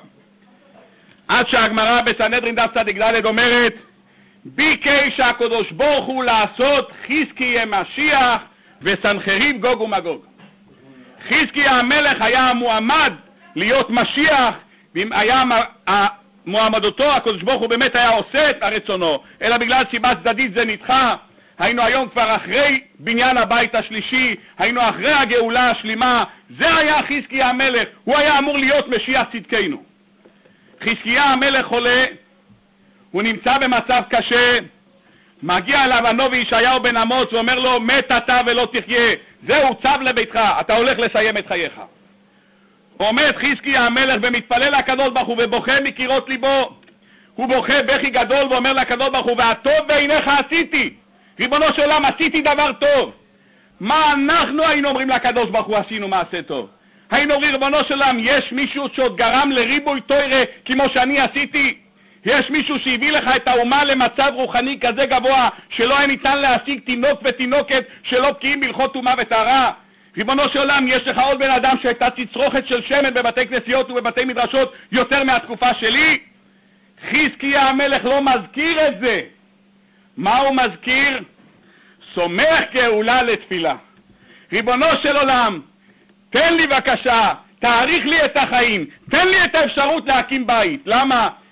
עד שהגמרא בסנהדרין דף צדיק ד' אומרת, ביקש הקדוש ברוך הוא לעשות חזקיה משיח וסנחריב גוג ומגוג. חזקיה המלך היה המועמד להיות משיח, ואם היה מועמדותו הקדוש ברוך הוא באמת היה עושה את הרצונו, אלא בגלל סיבה צדדית זה נדחה. היינו היום כבר אחרי בניין הבית השלישי, היינו אחרי הגאולה השלימה. זה היה חזקיה המלך, הוא היה אמור להיות משיח צדקנו. חזקיה המלך חולה, הוא נמצא במצב קשה, מגיע אליו הנביא ישעיהו בן אמוץ ואומר לו, מת אתה ולא תחיה, זהו צו לביתך, אתה הולך לסיים את חייך. עומד חזקיה המלך ומתפלל לקדוש ברוך הוא ובוכה מקירות ליבו. הוא בוכה בכי גדול ואומר לקדוש ברוך הוא, והטוב בעיניך עשיתי. ריבונו של עולם, עשיתי דבר טוב. מה אנחנו היינו אומרים לקדוש ברוך הוא, עשינו מעשה טוב? היינו אומרים, ריבונו של עולם, יש מישהו שעוד גרם לריבוי תורה כמו שאני עשיתי? יש מישהו שהביא לך את האומה למצב רוחני כזה גבוה שלא היה ניתן להשיג תינוק ותינוקת שלא בקיאים בהלכות טומאה וטהרה? ריבונו של עולם, יש לך עוד בן אדם שהייתה תצרוכת של שמן בבתי כנסיות ובבתי מדרשות יותר מהתקופה שלי? חזקיה המלך לא מזכיר את זה. מה הוא מזכיר? סומך גאולה לתפילה. ריבונו של עולם, תן לי בבקשה, תאריך לי את החיים, תן לי את האפשרות להקים בית. למה? כי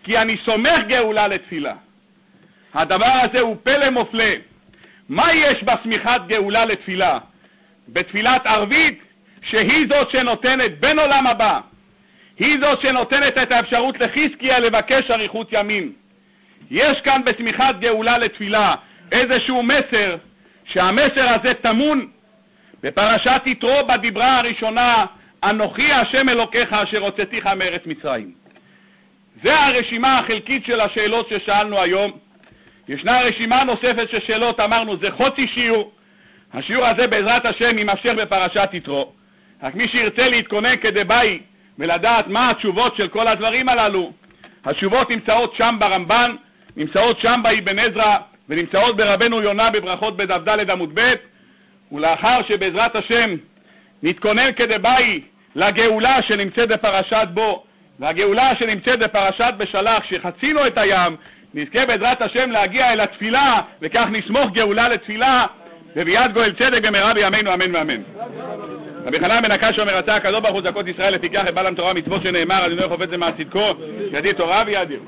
כי אני סומך גאולה לתפילה. הדבר הזה הוא פלא מופלא. מה יש בסמיכת גאולה לתפילה? בתפילת ערבית, שהיא זאת שנותנת בין עולם הבא, היא זאת שנותנת את האפשרות לחזקיה לבקש אריכות ימים. יש כאן בסמיכת גאולה לתפילה איזשהו מסר, שהמסר הזה טמון בפרשת יתרו בדיברה הראשונה, אנוכי השם אלוקיך אשר הוצאתיך מארץ מצרים. זה הרשימה החלקית של השאלות ששאלנו היום. ישנה רשימה נוספת של שאלות, אמרנו, זה חצי שיעור. השיעור הזה בעזרת השם יימשך בפרשת יתרו. רק מי שירצה להתכונן כדי ביי ולדעת מה התשובות של כל הדברים הללו, התשובות נמצאות שם ברמב"ן, נמצאות שם באבן עזרא, ונמצאות ברבנו יונה בברכות בדף ד' עמוד ב'. ולאחר שבעזרת השם נתכונן כדי ביי לגאולה שנמצאת בפרשת בו, והגאולה שנמצאת בפרשת בשלח, שחצינו את הים, נזכה בעזרת השם להגיע אל התפילה, וכך נסמוך גאולה לתפילה, וביד גואל צדק במהרה בימינו אמן ואמן. רבי חנן בן הקש אומר, רצה הקדוש ברוך הוא זכות ישראל לפיכך את בעל התורה מצוות שנאמר, אדוני חופץ למען צדקו, ידי תורה וידיר.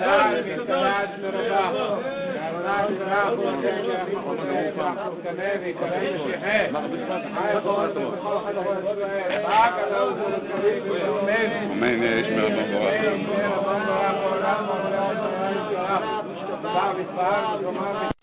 אמן, יש מאוד מבורך.